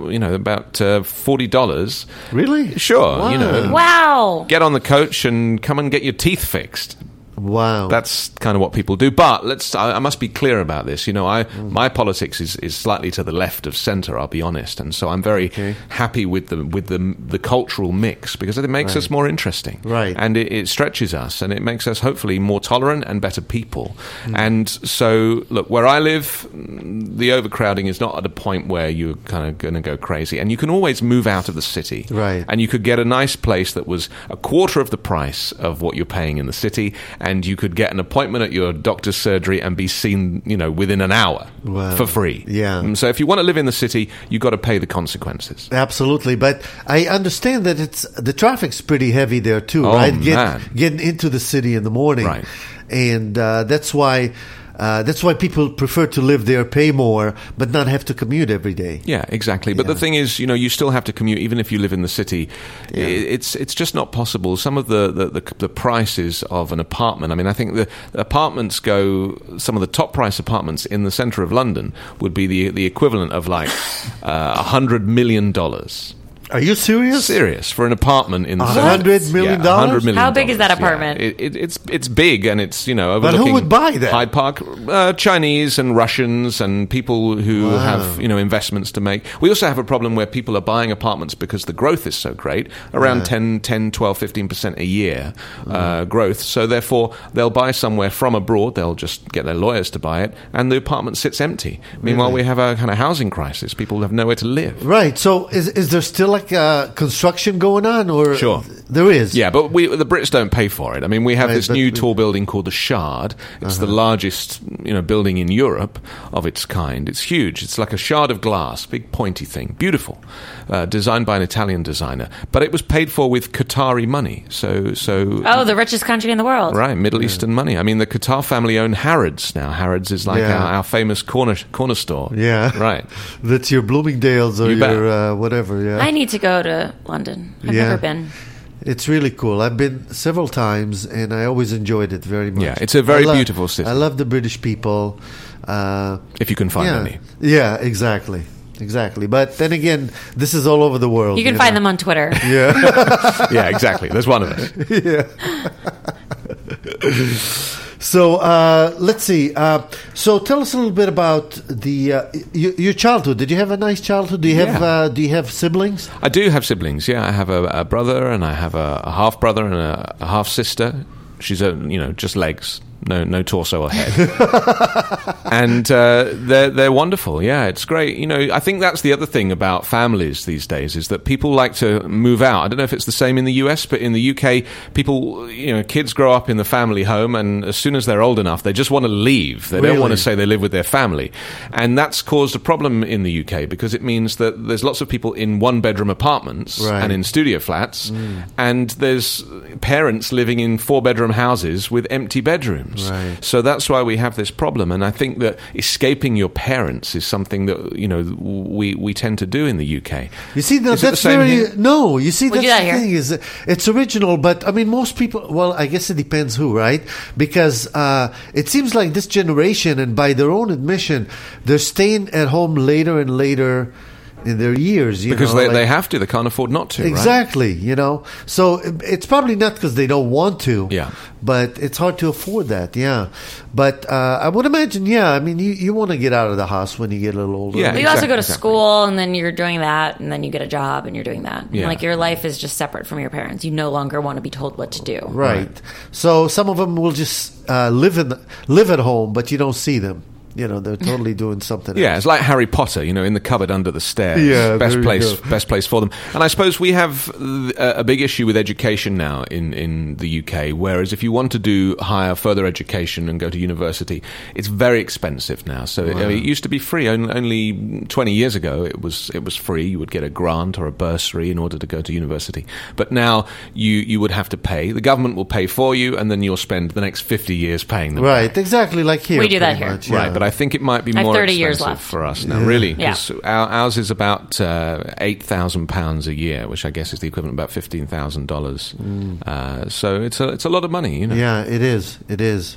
[SPEAKER 5] $40.
[SPEAKER 3] Really?
[SPEAKER 5] Sure.
[SPEAKER 3] Wow.
[SPEAKER 4] Wow.
[SPEAKER 5] Get on the coach and come and get your teeth fixed.
[SPEAKER 3] Wow.
[SPEAKER 5] That's kind of what people do. But I must be clear about this. My politics is slightly to the left of centre, I'll be honest. And so I'm very happy with the cultural mix because it makes us more interesting.
[SPEAKER 3] Right.
[SPEAKER 5] And it stretches us and it makes us hopefully more tolerant and better people. And so, look, where I live, the overcrowding is not at a point where you're kind of going to go crazy. And you can always move out of the city.
[SPEAKER 3] Right.
[SPEAKER 5] And you could get a nice place that was a quarter of the price of what you're paying in the city, and you could get an appointment at your doctor's surgery and be seen, within an hour for free.
[SPEAKER 3] Yeah.
[SPEAKER 5] So if you want to live in the city, you've got to pay the consequences.
[SPEAKER 3] Absolutely, but I understand that the traffic's pretty heavy there too,
[SPEAKER 5] Oh,
[SPEAKER 3] right?
[SPEAKER 5] man.
[SPEAKER 3] Getting into the city in the morning,
[SPEAKER 5] Right.
[SPEAKER 3] And that's why people prefer to live there, pay more, but not have to commute every day.
[SPEAKER 5] Yeah, exactly. But the thing is, you still have to commute even if you live in the city.
[SPEAKER 3] Yeah.
[SPEAKER 5] It's just not possible. Some of the prices of an apartment. I mean, I think the apartments some of the top price apartments in the centre of London would be the equivalent of like $100 million.
[SPEAKER 3] Are you serious?
[SPEAKER 5] Serious for an apartment in
[SPEAKER 3] $100 million?
[SPEAKER 5] Yeah, $100 million.
[SPEAKER 4] How big is that apartment?
[SPEAKER 5] Yeah. It's big and it's overlooking.
[SPEAKER 3] But who would buy that?
[SPEAKER 5] Hyde Park, Chinese and Russians and people who have investments to make. We also have a problem where people are buying apartments because the growth is so great, around 10, 12, 15% a year growth. So therefore, they'll buy somewhere from abroad. They'll just get their lawyers to buy it, and the apartment sits empty. Meanwhile, we have a kind of housing crisis. People have nowhere to live.
[SPEAKER 3] Right. So is there still like construction going on, or
[SPEAKER 5] Sure.
[SPEAKER 3] there is?
[SPEAKER 5] Yeah, but the Brits don't pay for it. I mean, we have
[SPEAKER 3] Right,
[SPEAKER 5] this
[SPEAKER 3] but
[SPEAKER 5] new tall building called the Shard. It's the largest, building in Europe of its kind. It's huge. It's like a shard of glass, big pointy thing, beautiful, designed by an Italian designer. But it was paid for with Qatari money. So
[SPEAKER 4] the richest country in the world.
[SPEAKER 5] right, Middle Eastern money. I mean, the Qatar family own Harrods now. Harrods is like our famous corner store.
[SPEAKER 3] Yeah.
[SPEAKER 5] Right.
[SPEAKER 3] That's your Bloomingdales or
[SPEAKER 5] You bet.
[SPEAKER 3] your whatever. Yeah.
[SPEAKER 4] I need to go to London. I've never been.
[SPEAKER 3] It's really cool. I've been several times, and I always enjoyed it very much.
[SPEAKER 5] Yeah, it's a very beautiful city.
[SPEAKER 3] I love the British people.
[SPEAKER 5] If you can find any.
[SPEAKER 3] Yeah, exactly. But then again, this is all over the world.
[SPEAKER 4] You can find them on Twitter.
[SPEAKER 3] Yeah.
[SPEAKER 5] Yeah, exactly. There's one of us.
[SPEAKER 3] Yeah. So let's see. So tell us a little bit about your childhood. Did you have a nice childhood? Do you have siblings?
[SPEAKER 5] I do have siblings. Yeah, I have a brother, and I have a half brother and a half sister. She's just legs. No torso or head. And they're wonderful. Yeah, it's great. I think that's the other thing about families these days is that people like to move out. I don't know if it's the same in the US, but in the UK, people, kids grow up in the family home, and as soon as they're old enough, they just want to leave. They don't want to say they live with their family. And that's caused a problem in the UK because it means that there's lots of people in one-bedroom apartments and in studio flats, and there's parents living in four-bedroom houses with empty bedrooms.
[SPEAKER 3] Right.
[SPEAKER 5] So that's why we have this problem, and I think that escaping your parents is something that we tend to do in the UK.
[SPEAKER 3] You see, that's
[SPEAKER 5] very
[SPEAKER 3] no. You see, that's the
[SPEAKER 4] here.
[SPEAKER 3] thing is it's original, but I mean, most people. Well, I guess it depends who, right? Because it seems like this generation, and by their own admission, they're staying at home later and later in their years,
[SPEAKER 5] because they have to. They can't afford not to.
[SPEAKER 3] Exactly, right? So it's probably not because they don't want to.
[SPEAKER 5] Yeah.
[SPEAKER 3] But it's hard to afford that. Yeah. But I would imagine. Yeah. I mean, you want to get out of the house when you get a little older.
[SPEAKER 5] Yeah.
[SPEAKER 4] But you also go to school, and then you're doing that, and then you get a job, and you're doing that.
[SPEAKER 5] Yeah.
[SPEAKER 4] Like your life is just separate from your parents. You no longer want to be told what to do.
[SPEAKER 3] Right. So some of them will just live at home, but you don't see them. They're totally doing something else.
[SPEAKER 5] Yeah, it's like Harry Potter, in the cupboard under the stairs.
[SPEAKER 3] Yeah,
[SPEAKER 5] best place for them. And I suppose we have a big issue with education now in the UK, whereas if you want to do higher, further education and go to university, it's very expensive now. So it used to be free. Only 20 years ago, it was free. You would get a grant or a bursary in order to go to university. But now you would have to pay. The government will pay for you, and then you'll spend the next 50 years paying them.
[SPEAKER 3] Right, exactly like here.
[SPEAKER 4] We do that here.
[SPEAKER 3] Much, yeah.
[SPEAKER 5] Right, but I think it might be more
[SPEAKER 4] 30 years
[SPEAKER 5] expensive
[SPEAKER 4] left.
[SPEAKER 5] for us now, really.
[SPEAKER 4] Yeah.
[SPEAKER 5] Because ours is about £8,000 a year, which I guess is the equivalent of about $15,000. So it's a lot of money,
[SPEAKER 3] Yeah, it is. It is.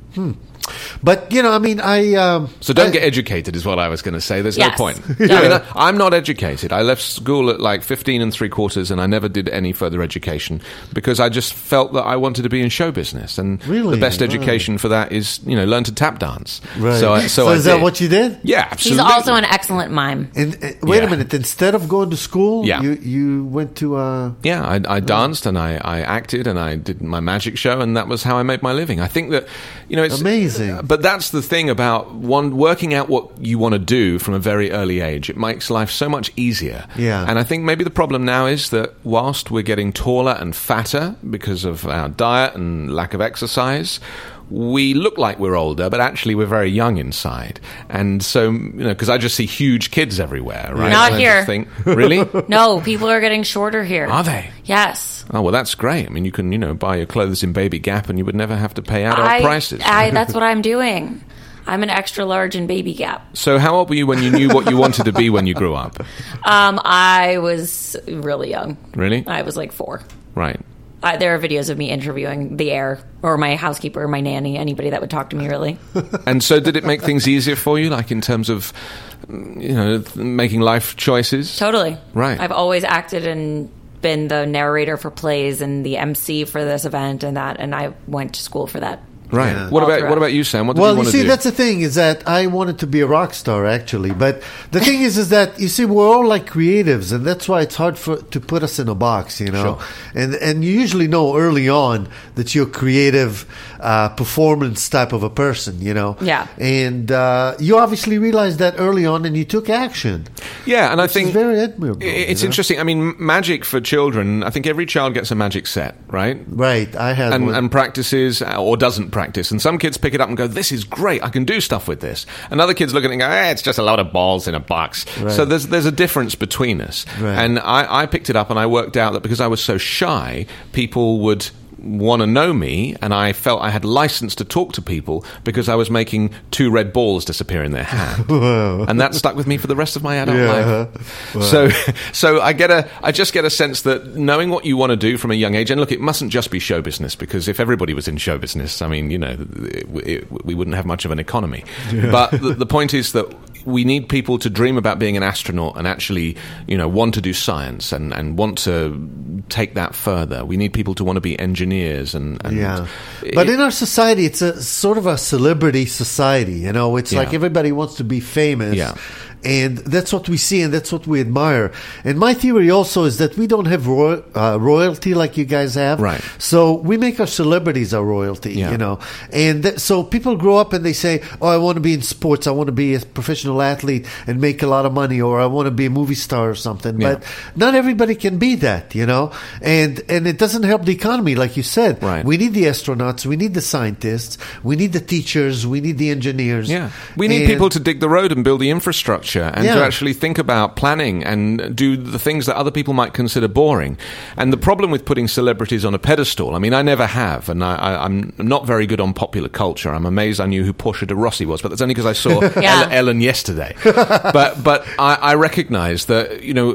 [SPEAKER 3] But I mean,
[SPEAKER 5] so don't get educated is what I was going to say. There's
[SPEAKER 4] Yes.
[SPEAKER 5] no point.
[SPEAKER 4] Yeah.
[SPEAKER 5] I'm not educated. I left school at like 15 3/4, and I never did any further education because I just felt that I wanted to be in show business, and
[SPEAKER 3] Really?
[SPEAKER 5] the best education for that is learn to tap dance.
[SPEAKER 3] right.
[SPEAKER 5] So I
[SPEAKER 3] is that
[SPEAKER 5] did.
[SPEAKER 3] what you did?
[SPEAKER 5] Yeah,
[SPEAKER 4] He's
[SPEAKER 5] absolutely.
[SPEAKER 4] also an excellent mime.
[SPEAKER 3] And wait
[SPEAKER 5] Yeah.
[SPEAKER 3] a minute. Instead of going to school,
[SPEAKER 5] Yeah.
[SPEAKER 3] you went to.
[SPEAKER 5] Yeah, I danced and I acted and I did my magic show, and that was how I made my living. I think that it's
[SPEAKER 3] Amazing.
[SPEAKER 5] But that's the thing about working out what you want to do from a very early age. It makes life so much easier.
[SPEAKER 3] Yeah.
[SPEAKER 5] And I think maybe the problem now is that whilst we're getting taller and fatter because of our diet and lack of exercise, we look like we're older, but actually we're very young inside. And so, because I just see huge kids everywhere, right?
[SPEAKER 4] Not
[SPEAKER 5] And I
[SPEAKER 4] here.
[SPEAKER 5] just think, really?
[SPEAKER 4] No, people are getting shorter here.
[SPEAKER 5] Are they?
[SPEAKER 4] Yes.
[SPEAKER 5] Oh, well, that's great. I mean, you can, buy your clothes in Baby Gap and you would never have to pay adult prices.
[SPEAKER 4] That's what I'm doing. I'm an extra large in Baby Gap.
[SPEAKER 5] So how old were you when you knew what you wanted to be when you grew up?
[SPEAKER 4] I was really young.
[SPEAKER 5] Really?
[SPEAKER 4] I was like 4.
[SPEAKER 5] Right.
[SPEAKER 4] There are videos of me interviewing the air or my housekeeper, my nanny, anybody that would talk to me, really.
[SPEAKER 5] And so did it make things easier for you, like in terms of, making life choices?
[SPEAKER 4] Totally.
[SPEAKER 5] Right.
[SPEAKER 4] I've always acted and been the narrator for plays and the MC for this event and that, and I went to school for that.
[SPEAKER 5] Right.
[SPEAKER 3] Yeah.
[SPEAKER 5] What
[SPEAKER 4] All throughout.
[SPEAKER 5] about you, Sam? What did
[SPEAKER 3] Well,
[SPEAKER 5] you
[SPEAKER 3] you
[SPEAKER 5] want
[SPEAKER 3] see,
[SPEAKER 5] to do?
[SPEAKER 3] that's the thing is that I wanted to be a rock star actually, but the thing is that you see we're all like creatives, and that's why it's hard to put us in a box,
[SPEAKER 5] Sure.
[SPEAKER 3] And you usually know early on that you're a creative performance type of a person,
[SPEAKER 4] Yeah.
[SPEAKER 3] And you obviously realized that early on, and you took action.
[SPEAKER 5] Yeah, and I
[SPEAKER 3] It's
[SPEAKER 5] think
[SPEAKER 3] very admirable.
[SPEAKER 5] it's interesting. I mean, magic for children. I think every child gets a magic set, right?
[SPEAKER 3] Right, I had one.
[SPEAKER 5] And practices or doesn't practice. And some kids pick it up and go, this is great, I can do stuff with this. And other kids look at it and go, it's just a load of balls in a box.
[SPEAKER 3] Right.
[SPEAKER 5] So there's a difference between us.
[SPEAKER 3] Right.
[SPEAKER 5] And I picked it up and I worked out that because I was so shy, people would want to know me, and I felt I had license to talk to people because I was making 2 red balls disappear in their hand. And that stuck with me for the rest of my adult life. Wow. So I just get a sense that knowing what you want to do from a young age, and look, it mustn't just be show business, because if everybody was in show business, I mean, we wouldn't have much of an economy. Yeah. But the point is that we need people to dream about being an astronaut and actually, want to do science and want to take that further. We need people to want to be engineers
[SPEAKER 3] But in our society, it's a sort of a celebrity society. It's like everybody wants to be famous. Yeah. And that's what we see, and that's what we admire. And my theory also is that we don't have royalty like you guys have.
[SPEAKER 5] Right.
[SPEAKER 3] So we make our celebrities our royalty, And so people grow up and they say, oh, I want to be in sports. I want to be a professional athlete and make a lot of money, or I want to be a movie star or something. Yeah. But not everybody can be that, And it doesn't help the economy, like you said.
[SPEAKER 5] Right.
[SPEAKER 3] We need the astronauts. We need the scientists. We need the teachers. We need the engineers.
[SPEAKER 5] Yeah. We need people to dig the road and build the infrastructure. And to actually think about planning and do the things that other people might consider boring. And the problem with putting celebrities on a pedestal, I mean, I never have, and I'm not very good on popular culture. I'm amazed I knew who Portia de Rossi was, but that's only because I saw Ellen yesterday. But I recognise that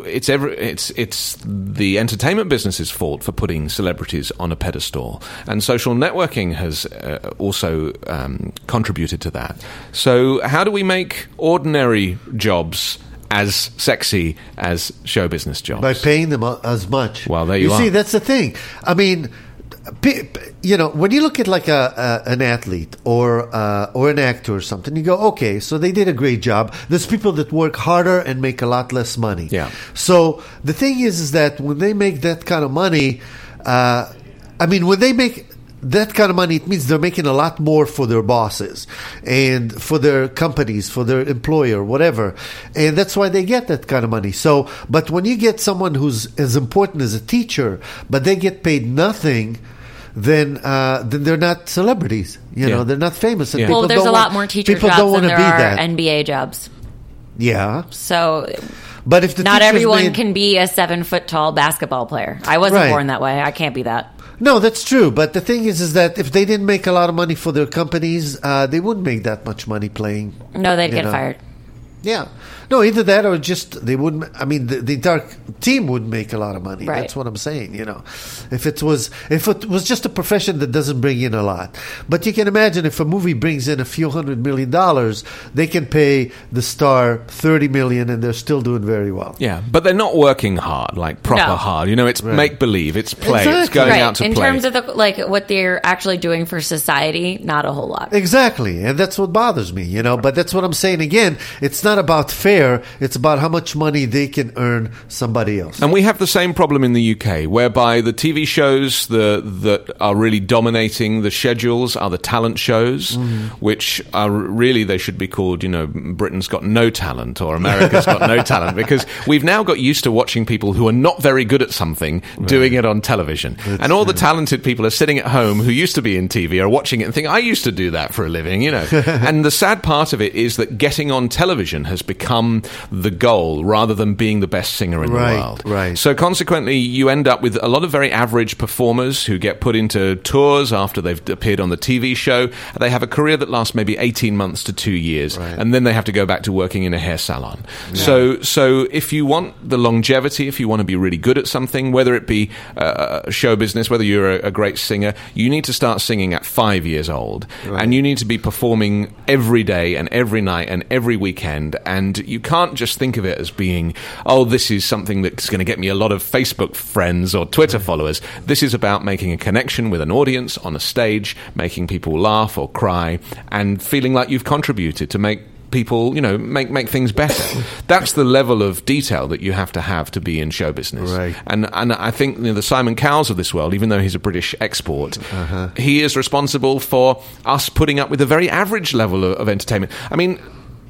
[SPEAKER 5] it's the entertainment business's fault for putting celebrities on a pedestal, and social networking has also contributed to that. So how do we make ordinary jobs as sexy as show business jobs?
[SPEAKER 3] By paying them as much.
[SPEAKER 5] Well, there you are.
[SPEAKER 3] See, that's the thing. I mean, when you look at like an athlete or an actor or something, you go, okay, so they did a great job. There's people that work harder and make a lot less money.
[SPEAKER 5] Yeah.
[SPEAKER 3] So the thing is that when they make that kind of money, when they make that kind of money, it means they're making a lot more for their bosses and for their companies, for their employer, whatever. And that's why they get that kind of money. So, but when you get someone who's as important as a teacher, but they get paid nothing, then they're not celebrities. They're not famous. And
[SPEAKER 4] well, there's a lot more teacher jobs than there are NBA jobs.
[SPEAKER 3] Yeah.
[SPEAKER 4] So,
[SPEAKER 3] but if
[SPEAKER 4] not everyone can be a 7-foot-tall basketball player. I wasn't born that way. I can't be that.
[SPEAKER 3] No, that's true. But the thing is that if they didn't make a lot of money for their companies, they wouldn't make that much money playing.
[SPEAKER 4] No, they'd get fired.
[SPEAKER 3] Yeah. No, either that or just they wouldn't. I mean, the entire team wouldn't make a lot of money.
[SPEAKER 4] Right.
[SPEAKER 3] That's what I'm saying. If it was just a profession that doesn't bring in a lot. But you can imagine if a movie brings in a few $100 million, they can pay the star $30 million, and they're still doing very well.
[SPEAKER 5] Yeah, but they're not working hard, like proper hard. It's make believe, it's play, it's going out to
[SPEAKER 4] in
[SPEAKER 5] play.
[SPEAKER 4] In terms of what they're actually doing for society, not a whole lot.
[SPEAKER 3] Exactly, and that's what bothers me. But that's what I'm saying again. It's not about fair. It's about how much money they can earn somebody else.
[SPEAKER 5] And we have the same problem in the UK, whereby the TV shows that are really dominating the schedules are the talent shows, which are really, they should be called, Britain's Got No Talent or America's Got No Talent, because we've now got used to watching people who are not very good at something doing it on television. And all the talented people are sitting at home who used to be in TV are watching it and think, I used to do that for a living, And the sad part of it is that getting on television has become the goal rather than being the best singer in the world.
[SPEAKER 3] Right.
[SPEAKER 5] So consequently, you end up with a lot of very average performers who get put into tours after they've appeared on the TV show. They have a career that lasts maybe 18 months to 2 years, and then they have to go back to working in a hair salon. Yeah. So if you want the longevity, if you want to be really good at something, whether it be show business, whether you're a great singer, you need to start singing at 5 years old, and you need to be performing every day and every night and every weekend, and you can't just think of it as being, this is something that's going to get me a lot of Facebook friends or Twitter followers. This is about making a connection with an audience on a stage, making people laugh or cry, and feeling like you've contributed to make people, make things better. That's the level of detail that you have to be in show business.
[SPEAKER 3] Right.
[SPEAKER 5] And I think the Simon Cowells of this world, even though he's a British export, he is responsible for us putting up with a very average level of entertainment. I mean,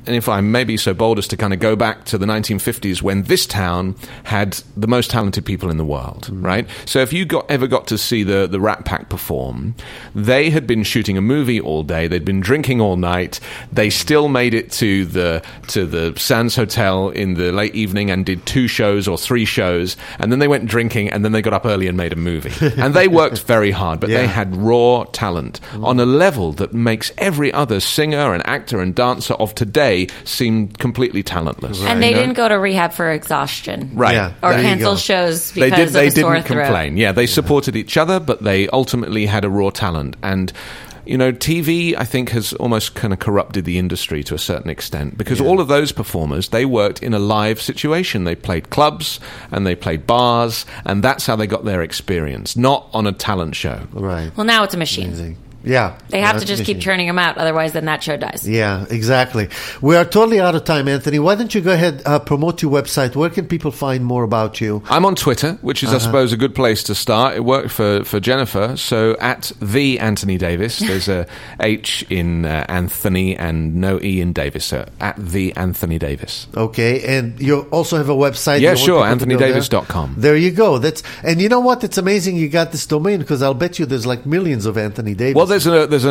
[SPEAKER 5] if I may be so bold as to kind of go back to the 1950s when this town had the most talented people in the world, right? So if you ever got to see the Rat Pack perform, they had been shooting a movie all day, they'd been drinking all night, they still made it to the Sands Hotel in the late evening and did 2 shows or 3 shows, and then they went drinking, and then they got up early and made a movie. And they worked very hard, but they had raw talent on a level that makes every other singer and actor and dancer of today seem completely talentless.
[SPEAKER 4] And they didn't go to rehab for exhaustion.
[SPEAKER 5] Right.
[SPEAKER 3] Yeah,
[SPEAKER 4] Or
[SPEAKER 3] there you
[SPEAKER 4] cancel
[SPEAKER 3] go.
[SPEAKER 4] shows
[SPEAKER 5] They
[SPEAKER 4] because of a sore
[SPEAKER 5] didn't
[SPEAKER 4] throat.
[SPEAKER 5] complain. Yeah, they supported each other, but they ultimately had a raw talent. And TV, I think, has almost kind of corrupted the industry to a certain extent because all of those performers, they worked in a live situation. They played clubs and they played bars, and that's how they got their experience, not on a talent show.
[SPEAKER 3] Right.
[SPEAKER 4] Well, now it's a machine.
[SPEAKER 3] Amazing. Yeah.
[SPEAKER 4] They have to
[SPEAKER 3] That's
[SPEAKER 4] just keep
[SPEAKER 3] amazing.
[SPEAKER 4] churning them out, otherwise then that show dies.
[SPEAKER 3] Yeah, exactly. We are totally out of time, Anthony. Why don't you go ahead, promote your website? Where can people find more about you?
[SPEAKER 5] I'm on Twitter, which is, I suppose, a good place to start. It worked for Jennifer. So at the Anthony Davis, there's a H in Anthony and no E in Davis. So at the Anthony Davis.
[SPEAKER 3] Okay, and you also have a website.
[SPEAKER 5] Yeah,
[SPEAKER 3] You want
[SPEAKER 5] sure,
[SPEAKER 3] people to go there?
[SPEAKER 5] AnthonyDavis.com.
[SPEAKER 3] There you go. And you know what? It's amazing you got this domain because I'll bet you there's like millions of Anthony Davis.
[SPEAKER 5] Well, there's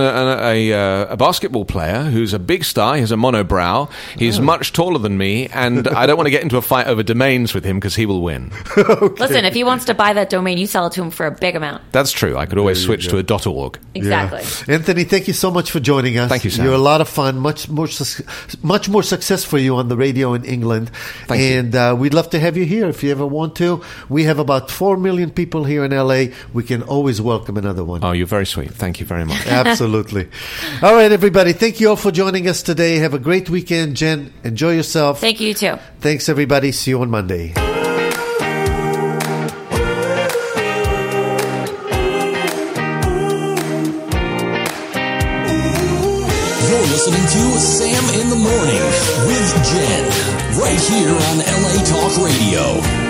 [SPEAKER 5] a basketball player who's a big star. He has a monobrow. He's much taller than me, and I don't want to get into a fight over domains with him because he will win.
[SPEAKER 4] Listen, if he wants to buy that domain, you sell it to him for a big amount.
[SPEAKER 5] That's true. I could always switch to a .org.
[SPEAKER 4] Exactly.
[SPEAKER 3] Anthony, thank you so much for joining us.
[SPEAKER 5] Thank you, Sam.
[SPEAKER 3] You're a lot of fun. Much more success for you on the radio in England.
[SPEAKER 5] Thank you.
[SPEAKER 3] And we'd love to have you here if you ever want to. We have about 4 million people here in LA. We can always welcome another one.
[SPEAKER 5] Oh, you're very sweet. Thank you very much.
[SPEAKER 3] Absolutely. All right, everybody. Thank you all for joining us today. Have a great weekend. Jen, enjoy yourself.
[SPEAKER 4] Thank you, too.
[SPEAKER 3] Thanks, everybody. See you on Monday.
[SPEAKER 2] You're listening to Sam in the Morning with Jen, right here on LA Talk Radio.